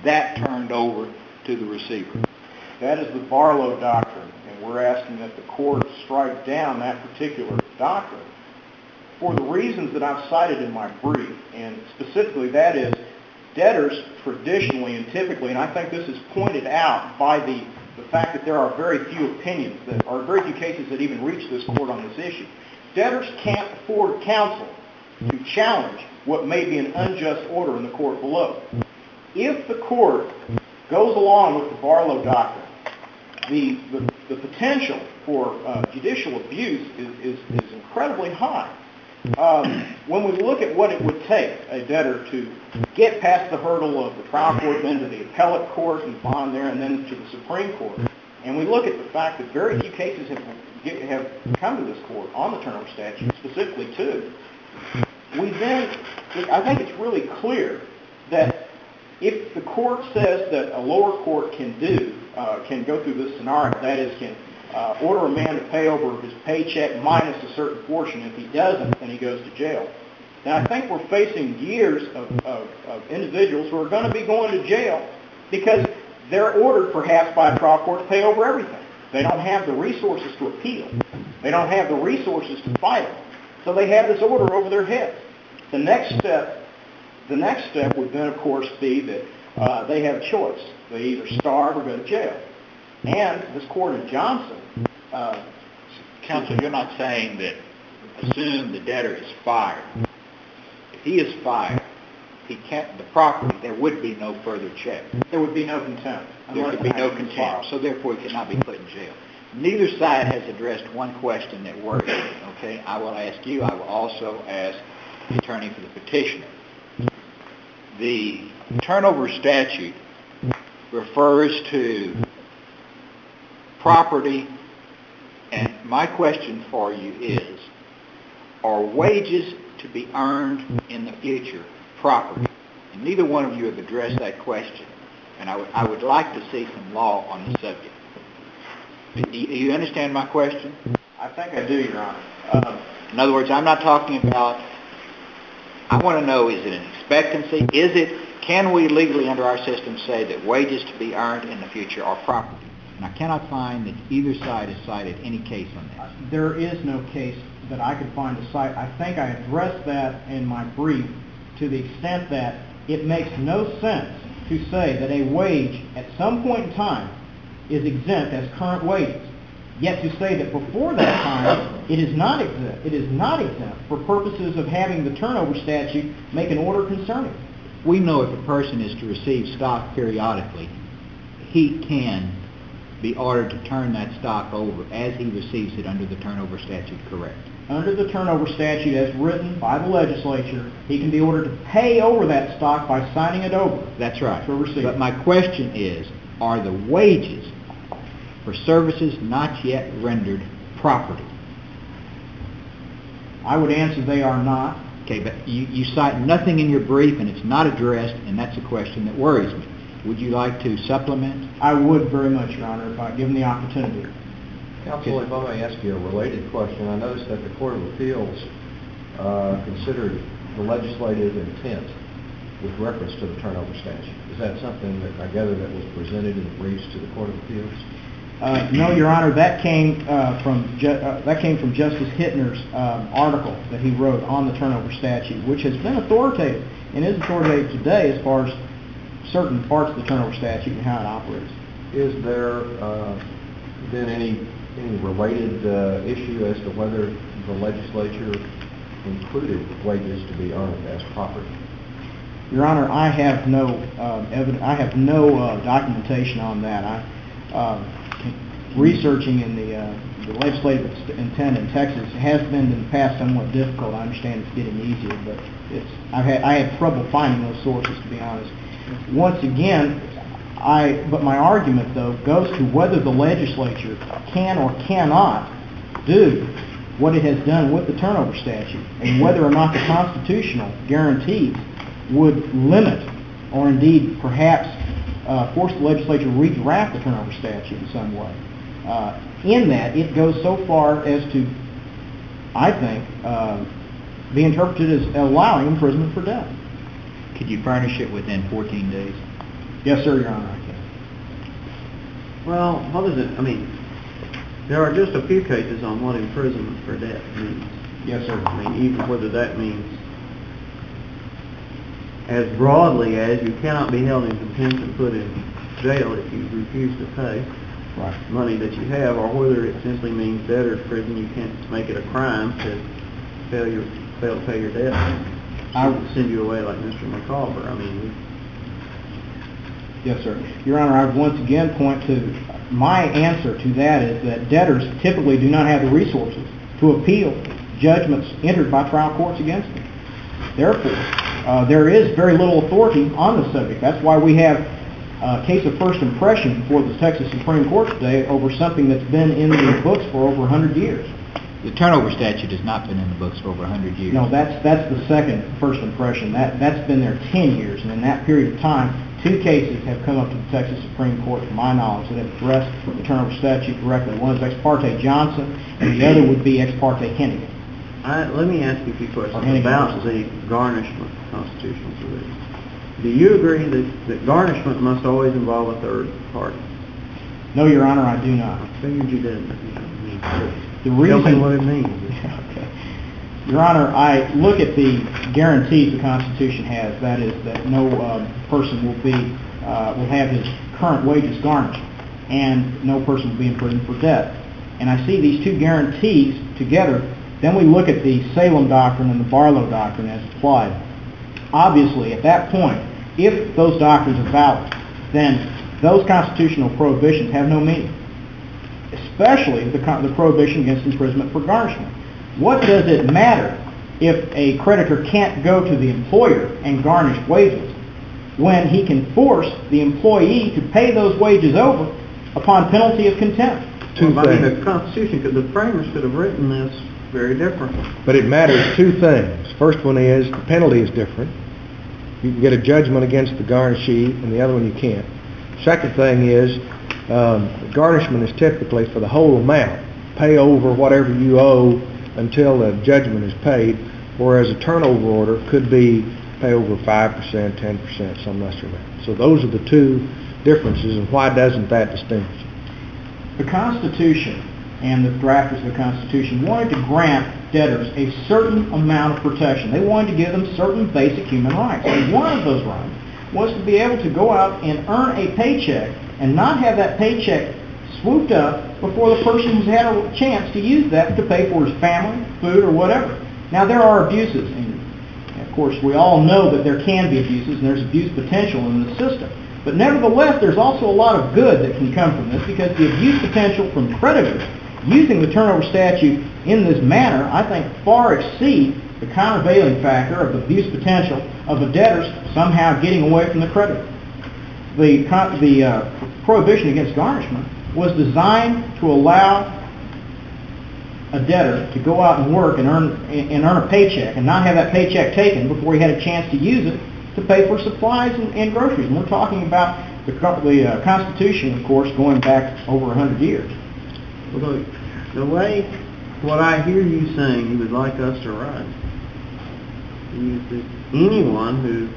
that turned over to the receiver? That is the Barlow Doctrine, and we're asking that the court strike down that particular doctrine for the reasons that I've cited in my brief, and specifically that is debtors traditionally and typically, and I think this is pointed out by the, the fact that there are very few opinions, that are very few cases that even reach this court on this issue. Debtors can't afford counsel to challenge what may be an unjust order in the court below. If the court goes along with the Barlow Doctrine, the, the, the potential for uh, judicial abuse is, is, is incredibly high. Um, when we look at what it would take a debtor to get past the hurdle of the trial court, then to the appellate court and bond there, and then to the Supreme Court, and we look at the fact that very few cases have, get, have come to this court on the turnover statute, specifically two, we then, I think it's really clear that if the court says that a lower court can do, uh, can go through this scenario, that is, can uh, order a man to pay over his paycheck minus a certain portion. If he doesn't, then he goes to jail. Then I think we're facing years of, of, of individuals who are going to be going to jail because they're ordered perhaps by a trial court to pay over everything. They don't have the resources to appeal. They don't have the resources to fight it. So they have this order over their heads. The next step The next step would then, of course, be that uh, they have a choice. They either starve or go to jail. And this court in Johnson... Uh, Counsel, you're not saying that assume the debtor is fired. If he is fired, he can't, the property, there would be no further check. There would be no contempt. There could be no contempt, so therefore he cannot be put in jail. Neither side has addressed one question that worries me, okay? I will ask you, I will also ask the attorney for the petitioner. The turnover statute refers to property, and my question for you is, are wages to be earned in the future property? And neither one of you have addressed that question, and I would, I would like to see some law on the subject. Do you understand my question? I think I do, Your Honor. Uh, in other words, I'm not talking about, I want to know, is it an expectancy? Is it, can we legally under our system say that wages to be earned in the future are property? And I cannot find that either side has cited any case on that. There is no case that I could find to cite. I think I addressed that in my brief to the extent that it makes no sense to say that a wage at some point in time is exempt as current wages, yet to say that before that time it is not exempt. It is not exempt for purposes of having the turnover statute make an order concerning it. We know if a person is to receive stock periodically, he can be ordered to turn that stock over as he receives it under the turnover statute, correct? Under the turnover statute as written by the legislature, he can be ordered to pay over that stock by signing it over. That's right. To a receiver. But my question is, are the wages for services not yet rendered property? I would answer they are not. Okay, but you, you cite nothing in your brief and it's not addressed, and that's a question that worries me. Would you like to supplement? I would very much, Your Honor, if I given the opportunity. Counsel, if I may ask you a related question, I noticed that the Court of Appeals uh, considered the legislative intent with reference to the turnover statute. Is that something that I gather that was presented in the briefs to the Court of Appeals? Uh, no, Your Honor, that came uh, from Ju- uh, that came from Justice Hittner's um, article that he wrote on the turnover statute, which has been authoritative and is authoritative today as far as certain parts of the turnover statute and how it operates. Is there uh, then any any related uh, issue as to whether the legislature included wages to be earned as property? Your Honor, I have no uh, evidence. I have no uh, documentation on that. I, uh, researching in the, uh, the legislative intent in Texas has been in the past somewhat difficult. I understand it's getting easier, but it's I've had I had trouble finding those sources, to be honest. Once again, I but my argument though goes to whether the legislature can or cannot do what it has done with the turnover statute, and whether or not the constitutional guarantees would limit or indeed perhaps uh, force the legislature to redraft the turnover statute in some way. Uh, in that, it goes so far as to, I think, uh, be interpreted as allowing imprisonment for death. Could you furnish it within fourteen days? Yes, sir, Your Honor, I can. Well, what is it, I mean, there are just a few cases on what imprisonment for debt means. Yes, sir. I mean, even whether that means as broadly as you cannot be held in contempt and put in jail if you refuse to pay Right. money that you have, or whether it simply means debtor's prison, you can't make it a crime to fail, your, fail to pay your debt. I would send you away like Mister McCalver. I mean, Yes, sir. Your Honor, I would once again point to my answer to that is that debtors typically do not have the resources to appeal judgments entered by trial courts against them. Therefore, uh, there is very little authority on the subject. That's why we have a case of first impression before the Texas Supreme Court today over something that's been in the books for over one hundred years. The turnover statute has not been in the books for over one hundred years. No, that's that's the second first impression. That, that's been there ten years, and in that period of time, two cases have come up to the Texas Supreme Court, to my knowledge, that have addressed the turnover statute directly. One is Ex parte Johnson, and the other would be Ex parte Hennigan. I, let me ask you a few questions Hennigan about the garnishment constitutional provision. Do you agree that, that garnishment must always involve a third party? No, Your Honor, I do not. I figured you didn't. The reason, Tell me what it means. Okay. Your Honor, I look at the guarantees the Constitution has. That is, that no uh, person will be uh, will have his current wages garnished, and no person will be in prison for debt. And I see these two guarantees together. Then we look at the Salem Doctrine and the Barlow Doctrine as applied. Obviously, at that point, if those doctrines are valid, then those constitutional prohibitions have no meaning, especially the, the prohibition against imprisonment for garnishment. What does it matter if a creditor can't go to the employer and garnish wages when he can force the employee to pay those wages over upon penalty of contempt? Two well, I mean, the Constitution, could, the framers could have written this very differently. But it matters two things. First one is the penalty is different. You can get a judgment against the garnishee, and the other one you can't. Second thing is um, garnishment is typically for the whole amount. Pay over whatever you owe until the judgment is paid, whereas a turnover order could be pay over five percent, ten percent, some lesser amount. So those are the two differences, and why doesn't that distinguish? The Constitution and the drafters of the Constitution wanted to grant debtors a certain amount of protection. They wanted to give them certain basic human rights. And one of those rights was to be able to go out and earn a paycheck and not have that paycheck swooped up before the person has had a chance to use that to pay for his family, food, or whatever. Now, there are abuses, and of course we all know that there can be abuses and there's abuse potential in the system. But nevertheless, there's also a lot of good that can come from this, because the abuse potential from creditors using the turnover statute in this manner, I think, far exceed the countervailing factor of the abuse potential of a debtor somehow getting away from the creditor. The, the uh, prohibition against garnishment was designed to allow a debtor to go out and work and earn and earn a paycheck and not have that paycheck taken before he had a chance to use it to pay for supplies and, and groceries. And we're talking about the, the uh, Constitution, of course, going back over one hundred years. Well, look, the way, what I hear you saying you would like us to write is that anyone who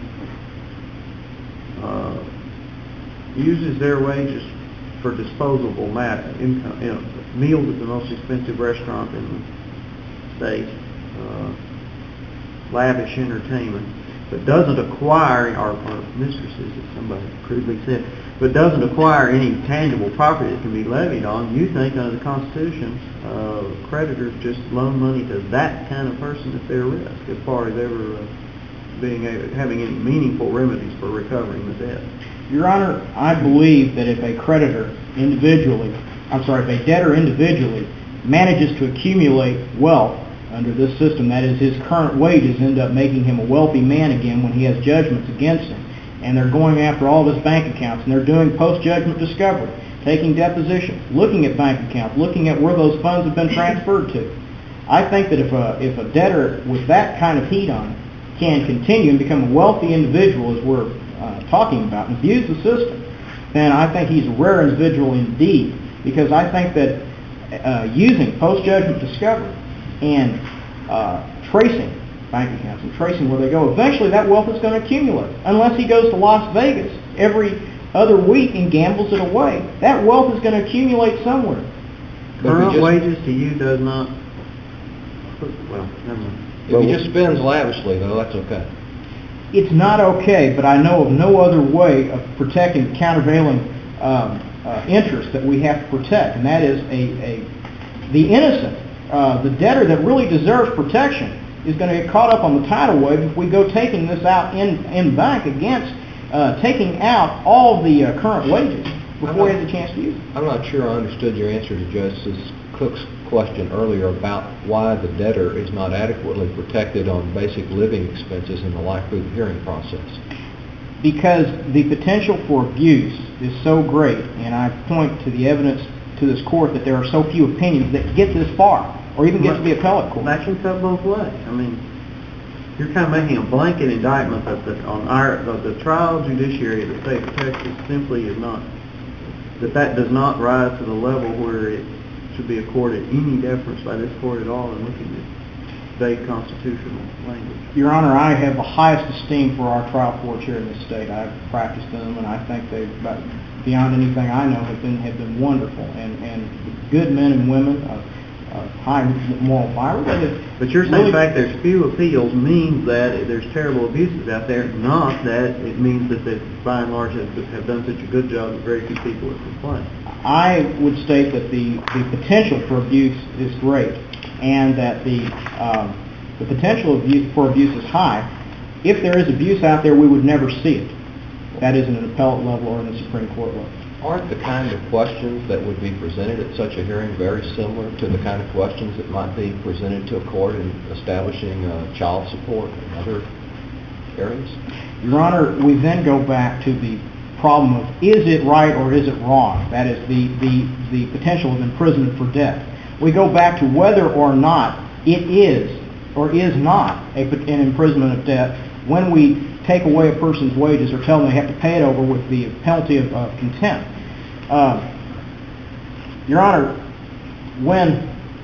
uh, uses their wages for disposable matter, income, you know, meals at the most expensive restaurant in the state, uh, lavish entertainment, but doesn't acquire, or, or mistresses, as somebody crudely said, but doesn't acquire any tangible property that can be levied on, you think under the Constitution, uh, creditors just loan money to that kind of person at their risk, as far as ever uh, being able, having any meaningful remedies for recovering the debt. Your Honor, I believe that if a creditor individually, I'm sorry, if a debtor individually manages to accumulate wealth under this system, that is, his current wages end up making him a wealthy man again when he has judgments against him, and they're going after all of his bank accounts, and they're doing post-judgment discovery, taking depositions, looking at bank accounts, looking at where those funds have been transferred to. I think that if a, if a debtor with that kind of heat on it can continue and become a wealthy individual, as we're uh, talking about, and abuse the system, then I think he's a rare individual indeed, because I think that uh, using post-judgment discovery and uh, tracing bank accounts and tracing where they go, eventually that wealth is going to accumulate, unless he goes to Las Vegas every other week and gambles it away, that wealth is going to accumulate somewhere. But if he Current just- wages to you does not, well, never mind. If he just spends lavishly, though, that's okay. It's not okay, but I know of no other way of protecting the countervailing um, uh, interest that we have to protect, and that is a, a the innocent, uh, the debtor that really deserves protection is going to get caught up on the tidal wave if we go taking this out in, in bank against uh, taking out all the uh, current wages before he has a chance to use it. I'm not sure I understood your answer to Justice Cook's question earlier about why the debtor is not adequately protected on basic living expenses in the life proof hearing process. Because the potential for abuse is so great, and I point to the evidence to this court that there are so few opinions that get this far, or even get to the appellate court. That can cut both ways. I mean, you're kind of making a blanket indictment that the, on our, the, the trial judiciary of the state of Texas simply is not, that that does not rise to the level where it should be accorded any deference by this court at all in looking at state constitutional language. Your Honor, I have the highest esteem for our trial courts here in this state. I've practiced them, and I think they, beyond anything I know, have been have been wonderful and and good men and women of, of high moral fiber. But you're saying really, the fact there's few appeals means that there's terrible abuses out there, not that it means that they, by and large, have, have done such a good job that very few people have complained. I would state that the, the potential for abuse is great, and that the um, the potential abuse, for abuse is high. If there is abuse out there, we would never see it. That is in an appellate level or in the Supreme Court level. Aren't the kind of questions that would be presented at such a hearing very similar to the kind of questions that might be presented to a court in establishing uh, child support and other areas? Your Honor, we then go back to the problem of is it right or is it wrong? That is the, the, the potential of imprisonment for death. We go back to whether or not it is or is not a, an imprisonment of death when we take away a person's wages or tell them they have to pay it over with the penalty of, of contempt. Uh, Your Honor, when,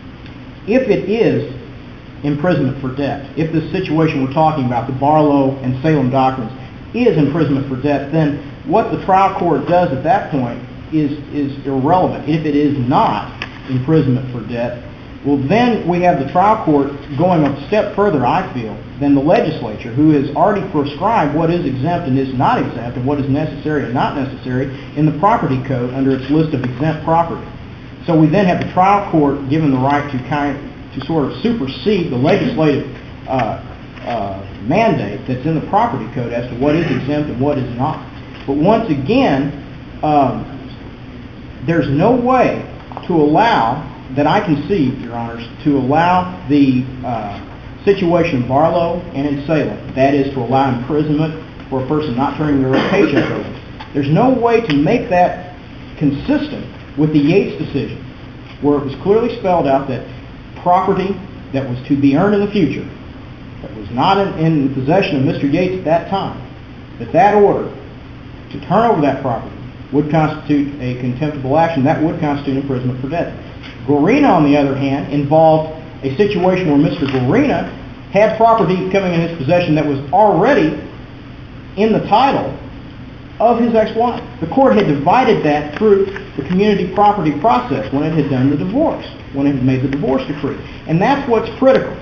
if it is imprisonment for death, if the situation we're talking about, the Barlow and Salem doctrines, is imprisonment for death, then what the trial court does at that point is, is irrelevant. If it is not imprisonment for death, well, then we have the trial court going a step further, I feel, than the legislature, who has already prescribed what is exempt and is not exempt, and what is necessary and not necessary in the property code under its list of exempt property. So we then have the trial court given the right to kind to sort of supersede the legislative uh, uh, mandate that's in the property code as to what is exempt and what is not. But once again, um, there's no way to allow, that I can see, Your Honors, to allow the uh, situation in Barlow and in Salem, that is to allow imprisonment for a person not turning their paycheck over. There's no way to make that consistent with the Yates decision, where it was clearly spelled out that property that was to be earned in the future, that was not in, in possession of Mister Yates at that time, that that order to turn over that property would constitute a contemptible action. That would constitute imprisonment for death. Gorina, on the other hand, involved a situation where Mister Gorina had property coming in his possession that was already in the title of his ex-wife. The court had divided that through the community property process when it had done the divorce, when it had made the divorce decree. And that's what's critical.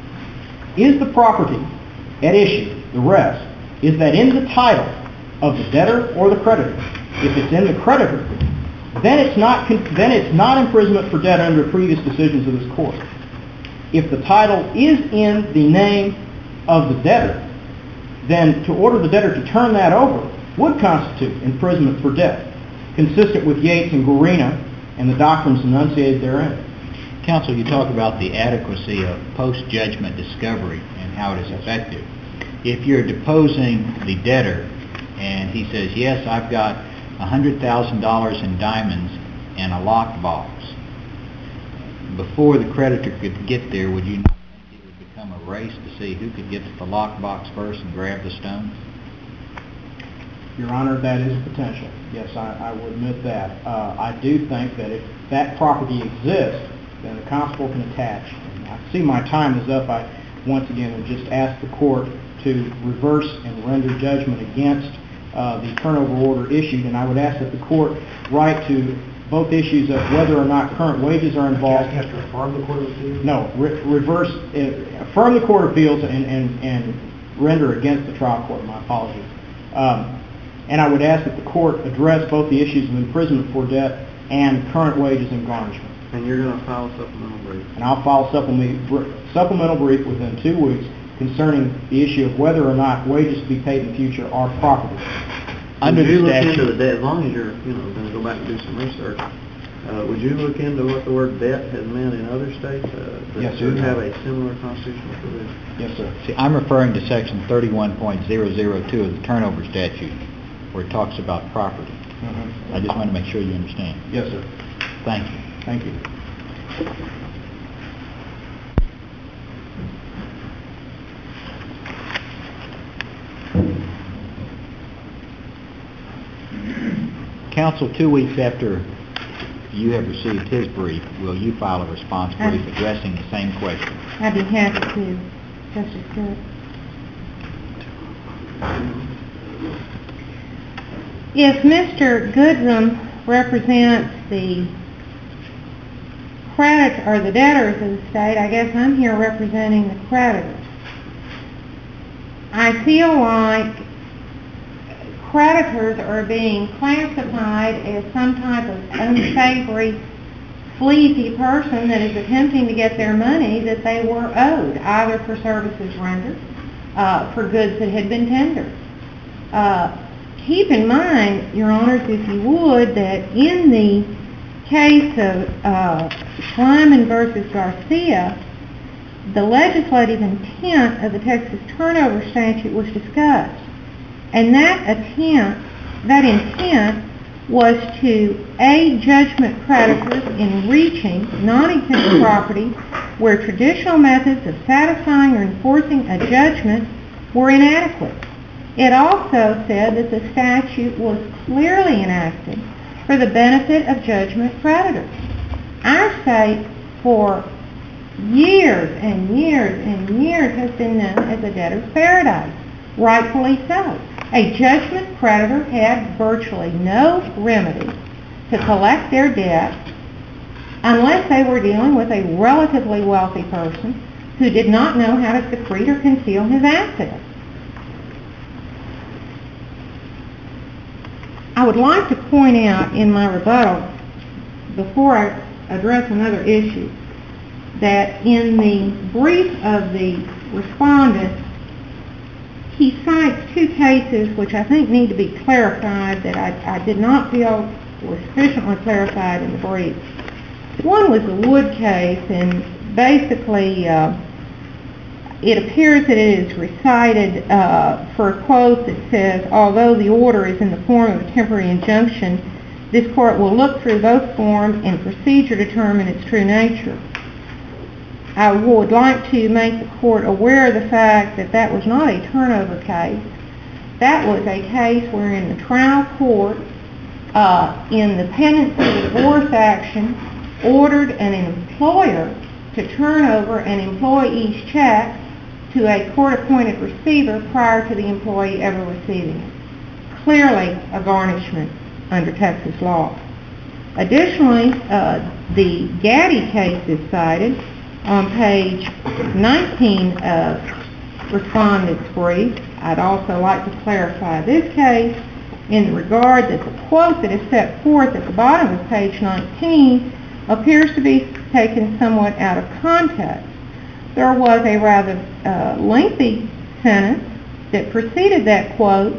Is the property at issue, the rest, is that in the title of the debtor or the creditor? If it's in the creditor, then it's not then it's not imprisonment for debt under previous decisions of this court. If the title is in the name of the debtor, then to order the debtor to turn that over would constitute imprisonment for debt, consistent with Yates and Gorina and the doctrines enunciated therein. Counsel, you talk about the adequacy of post-judgment discovery and how it is effective. If you're deposing the debtor and he says, yes, I've got one hundred thousand dollars in diamonds and a lockbox, before the creditor could get there, would you not think it would become a race to see who could get to the lockbox first and grab the stones? Your Honor, that is a potential. Yes, I, I will admit that. Uh, I do think that if that property exists, then the constable can attach. And I see my time is up. I once again would just ask the court to reverse and render judgment against uh, the turnover order issued, and I would ask that the court write to both issues of whether or not current wages are involved. You have to affirm the Court of Appeals? No, re- reverse, uh, affirm the Court of Appeals and, and, and render against the trial court. My apologies. Um, and I would ask that the court address both the issues of imprisonment for debt and current wages and garnishment. And you're going to file a supplemental brief? And I'll file a supplemental, supplemental brief within two weeks concerning the issue of whether or not wages to be paid in the future are property. Under would you the look statute, into the debt, as long as you're, you know, going to go back and do some research, uh, would you look into what the word debt has meant in other states uh, that Yes, sir. do have a similar constitutional provision? Yes, sir. see, I'm referring to section thirty-one point zero zero two of the turnover statute, where it talks about property. Uh-huh. I just want to make sure you understand. Yes, sir. Thank you. Thank you. Counsel, two weeks after you have received his brief, will you file a response brief addressing the same question? I'd be happy to, Justice Cook. If Mister Goodrum represents the credit or the debtors of the state, I guess I'm here representing the creditors. I feel like creditors are being classified as some type of unsavory, sleazy person that is attempting to get their money that they were owed, either for services rendered, uh, for goods that had been tendered. Uh, keep in mind, Your Honors, if you would, that in the case of uh, Schleiman versus Garcia, the legislative intent of the Texas turnover statute was discussed. And that attempt, that intent was to aid judgment creditors in reaching non-exempt property where traditional methods of satisfying or enforcing a judgment were inadequate. It also said that the statute was clearly enacted for the benefit of judgment creditors. Our state, for years and years and years, has been known as a debtor's paradise, rightfully so. A judgment creditor had virtually no remedy to collect their debt unless they were dealing with a relatively wealthy person who did not know how to secrete or conceal his assets. I would like to point out in my rebuttal, before I address another issue, that in the brief of the respondent, he cites two cases which I think need to be clarified that I, I did not feel were sufficiently clarified in the brief. One was the Wood case, and basically uh, it appears that it is recited uh, for a quote that says, although the order is in the form of a temporary injunction, this court will look through both form and procedure to determine its true nature. I would like to make the court aware of the fact that that was not a turnover case. That was a case wherein the trial court, uh, in the pendency divorce action, ordered an employer to turn over an employee's check to a court-appointed receiver prior to the employee ever receiving it. Clearly a garnishment under Texas law. Additionally, uh, the Gaddy case is cited on page nineteen of respondent's brief. I'd also like to clarify this case in the regard that the quote that is set forth at the bottom of page nineteen appears to be taken somewhat out of context. There was a rather uh, lengthy sentence that preceded that quote,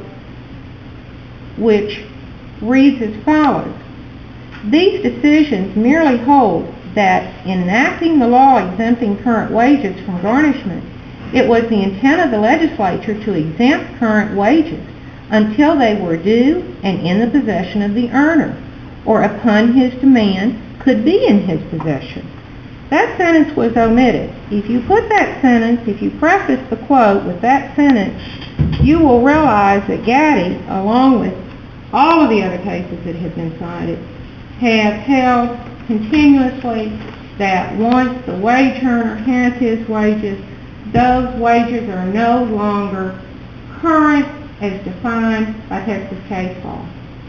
which reads as follows: these decisions merely hold that in enacting the law exempting current wages from garnishment, it was the intent of the legislature to exempt current wages until they were due and in the possession of the earner, or upon his demand could be in his possession. That sentence was omitted. If you put that sentence, if you preface the quote with that sentence, you will realize that Gaddy, along with all of the other cases that have been cited, have held continuously that once the wage earner has his wages, those wages are no longer current as defined by Texas case law.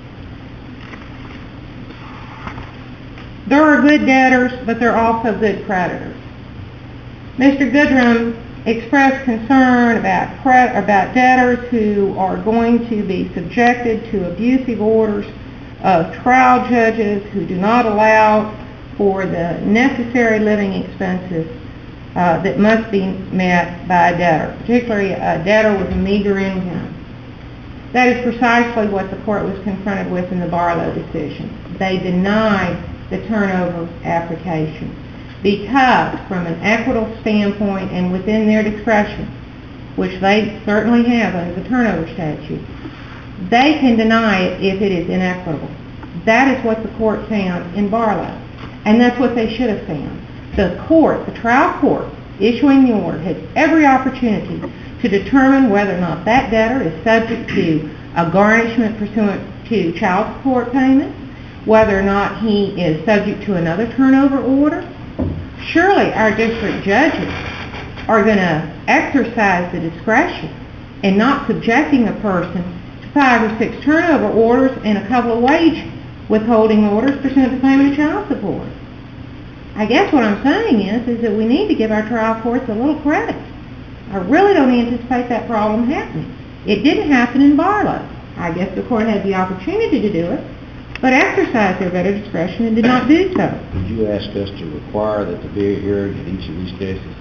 There are good debtors, but there are also good creditors. Mister Goodrum expressed concern about, cre- about debtors who are going to be subjected to abusive orders of trial judges who do not allow for the necessary living expenses uh, that must be met by a debtor, particularly a debtor with a meager income. That is precisely what the court was confronted with in the Barlow decision. They denied the turnover application because, from an equitable standpoint and within their discretion, which they certainly have under the turnover statute, they can deny it if it is inequitable. That is what the court found in Barlow, and that's what they should have found. The court, the trial court, issuing the order, had every opportunity to determine whether or not that debtor is subject to a garnishment pursuant to child support payments, whether or not he is subject to another turnover order. Surely our district judges are going to exercise the discretion in not subjecting a person to five or six turnover orders and a couple of wage withholding orders pursuant to payment of child support. I guess what I'm saying is, is that we need to give our trial courts a little credit. I really don't anticipate that problem happening. It didn't happen in Barlow. I guess the court had the opportunity to do it, but exercised their better discretion and did not do so. Would you ask us to require that there be a hearing in each of these cases?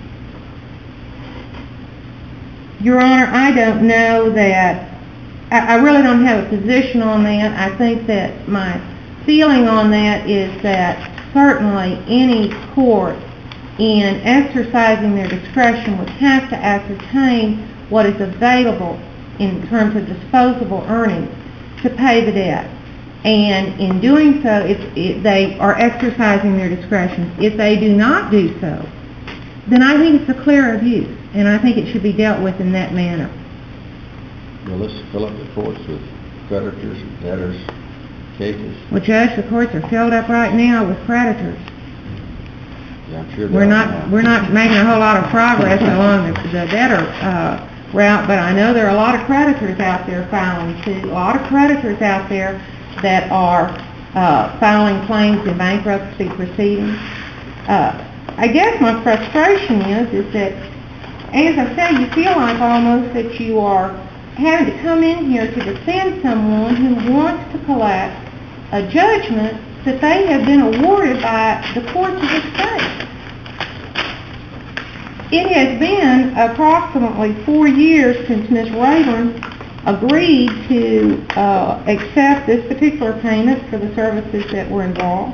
Your Honor, I don't know that, I, I really don't have a position on that. I think that my feeling on that is that certainly any court in exercising their discretion would have to ascertain what is available in terms of disposable earnings to pay the debt. And in doing so, if, if they are exercising their discretion. If they do not do so, then I think it's a clear abuse, and I think it should be dealt with in that manner. Well, let's fill up the courts with creditors and debtors cases. Well, Judge, the courts are filled up right now with creditors. Yeah, I'm sure they We're are not now. we're not making a whole lot of progress along the, the debtor uh, route, but I know there are a lot of creditors out there filing suit, a lot of creditors out there that are uh, filing claims in bankruptcy proceedings. Uh, I guess my frustration is, is that, as I say, you feel like almost that you are having to come in here to defend someone who wants to collect a judgment that they have been awarded by the courts of the state. It has been approximately four years since Miz Rayburn agreed to uh, accept this particular payment for the services that were involved.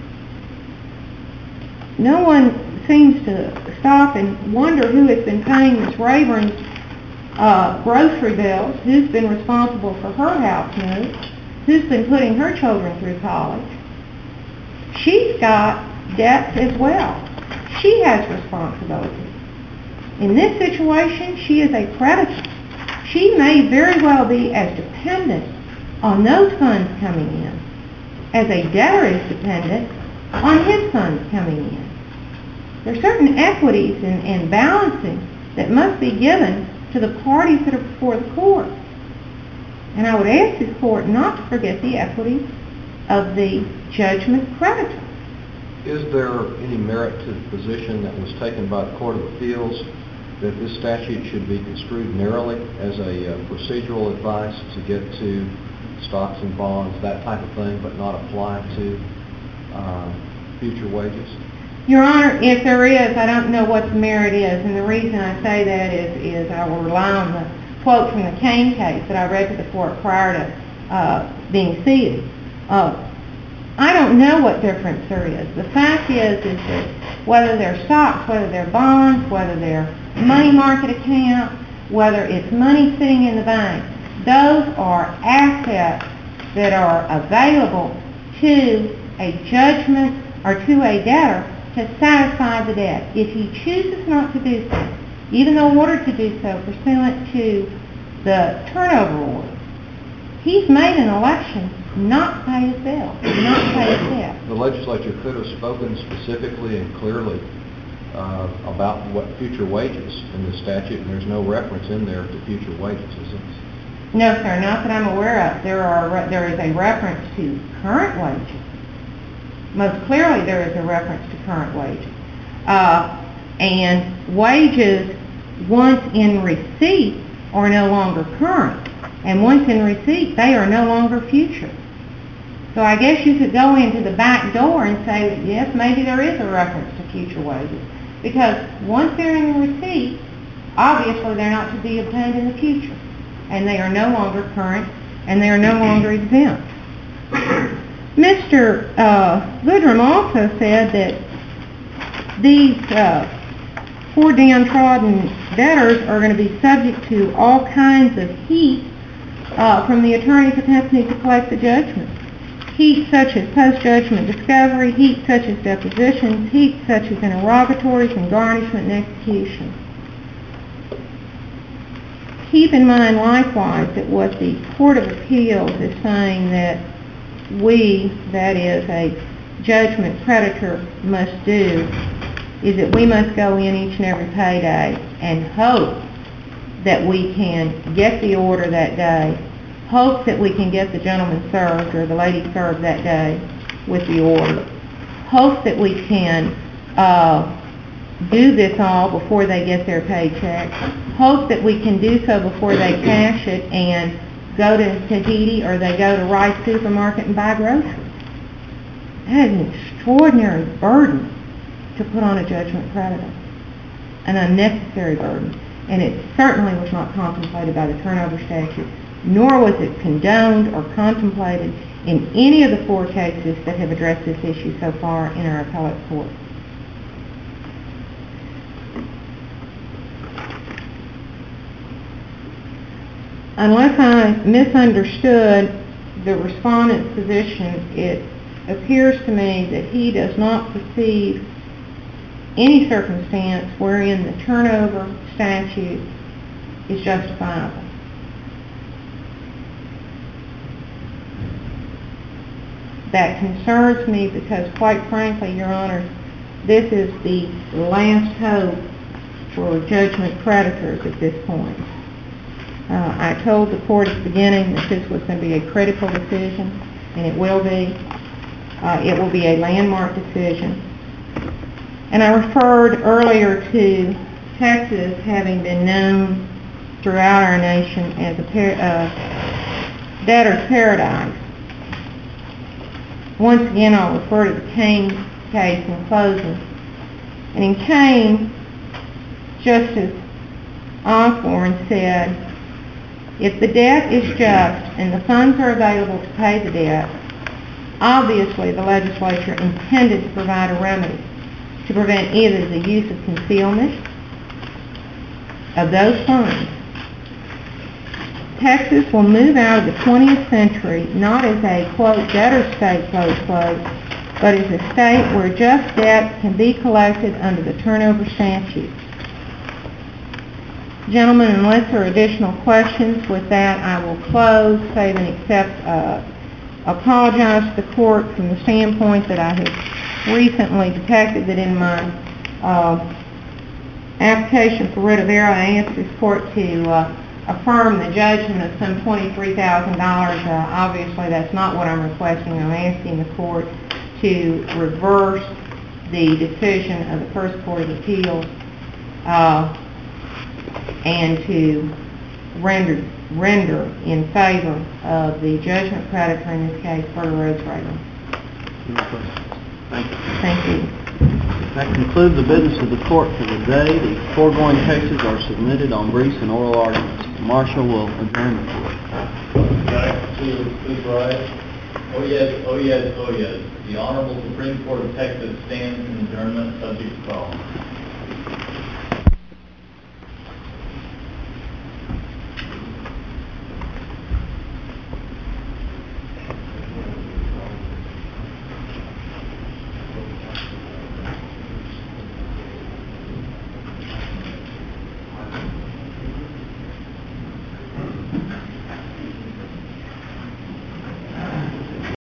No one seems to stop and wonder who has been paying Miz Rayburn's uh, grocery bills, who's been responsible for her house move, who's been putting her children through college. She's got debts as well. She has responsibility. In this situation, she is a creditor. She may very well be as dependent on those funds coming in as a debtor is dependent on his funds coming in. There are certain equities and, and balancing that must be given to the parties that are before the court. And I would ask this court not to forget the equities of the judgment creditor. Is there any merit to the position that was taken by the Court of Appeals that this statute should be construed narrowly as a uh, procedural advice to get to stocks and bonds, that type of thing, but not apply to uh, future wages? Your Honor, if there is, I don't know what the merit is, and the reason I say that is, is I will rely on the quote from the Kane case that I read to the court prior to uh, being seated. Uh, I don't know what difference there is. The fact is, is that whether they're stocks, whether they're bonds, whether they're money market accounts, whether it's money sitting in the bank, those are assets that are available to a judgment or to a debtor to satisfy the debt. If he chooses not to do so, even though ordered to do so pursuant to the turnover order, he's made an election not to pay his bill, not pay his debt. The legislature could have spoken specifically and clearly uh, about what future wages in the statute, and there's no reference in there to future wages, is it? No, sir, not that I'm aware of. There are, re- there is a reference to current wages. Most clearly there is a reference to current wages. Uh, and wages, once in receipt, are no longer current. And once in receipt, they are no longer future. So I guess you could go into the back door and say, yes, maybe there is a reference to future wages. Because once they're in receipt, obviously they're not to be obtained in the future. And they are no longer current, and they are no longer exempt. Mister Uh, Goodrum also said that these uh, poor downtrodden debtors are going to be subject to all kinds of heat uh, from the attorneys attempting to collect the judgment. Heat such as post-judgment discovery, heat such as depositions, heat such as interrogatories and garnishment and execution. Keep in mind likewise that what the Court of Appeals is saying that we, that is a judgment creditor, must do is that we must go in each and every payday and hope that we can get the order that day, hope that we can get the gentleman served or the lady served that day with the order, hope that we can uh, do this all before they get their paycheck, hope that we can do so before they cash it and go to Tahiti or they go to Rice Supermarket and buy groceries. That is an extraordinary burden to put on a judgment creditor, an unnecessary burden, and it certainly was not contemplated by the turnover statute, nor was it condoned or contemplated in any of the four cases that have addressed this issue so far in our appellate court. Unless I misunderstood the respondent's position, it appears to me that he does not perceive any circumstance wherein the turnover statute is justifiable. That concerns me because, quite frankly, Your Honor, this is the last hope for judgment creditors at this point. Uh, I told the court at the beginning that this was going to be a critical decision, and it will be. Uh, it will be a landmark decision. And I referred earlier to Texas having been known throughout our nation as a par- uh, debtor's paradise. Once again, I'll refer to the Kane case in closing. And in Kane, Justice Osborne said, if the debt is just and the funds are available to pay the debt, obviously the legislature intended to provide a remedy to prevent either the use of concealment of those funds. Texas will move out of the twentieth century not as a, quote, debtor state, close quote, but as a state where just debt can be collected under the turnover statute. Gentlemen, unless there are additional questions, with that I will close, save and except uh, apologize to the court from the standpoint that I have recently detected that in my uh, application for writ of error, I asked this court to uh, affirm the judgment of some twenty-three thousand dollars. Uh, obviously, that's not what I'm requesting. I'm asking the court to reverse the decision of the First Court of Appeals uh, and to render render in favor of the judgment creditor, in this case, Berta Rose Rayburn. Any questions? Thank you. Thank you. That concludes the business of the court for the day. The foregoing cases are submitted on briefs and oral arguments. Marshal will adjourn the court. Jack, please rise. Oh yes, oh yes, oh yes. The Honorable Supreme Court of Texas stands in adjournment subject to call.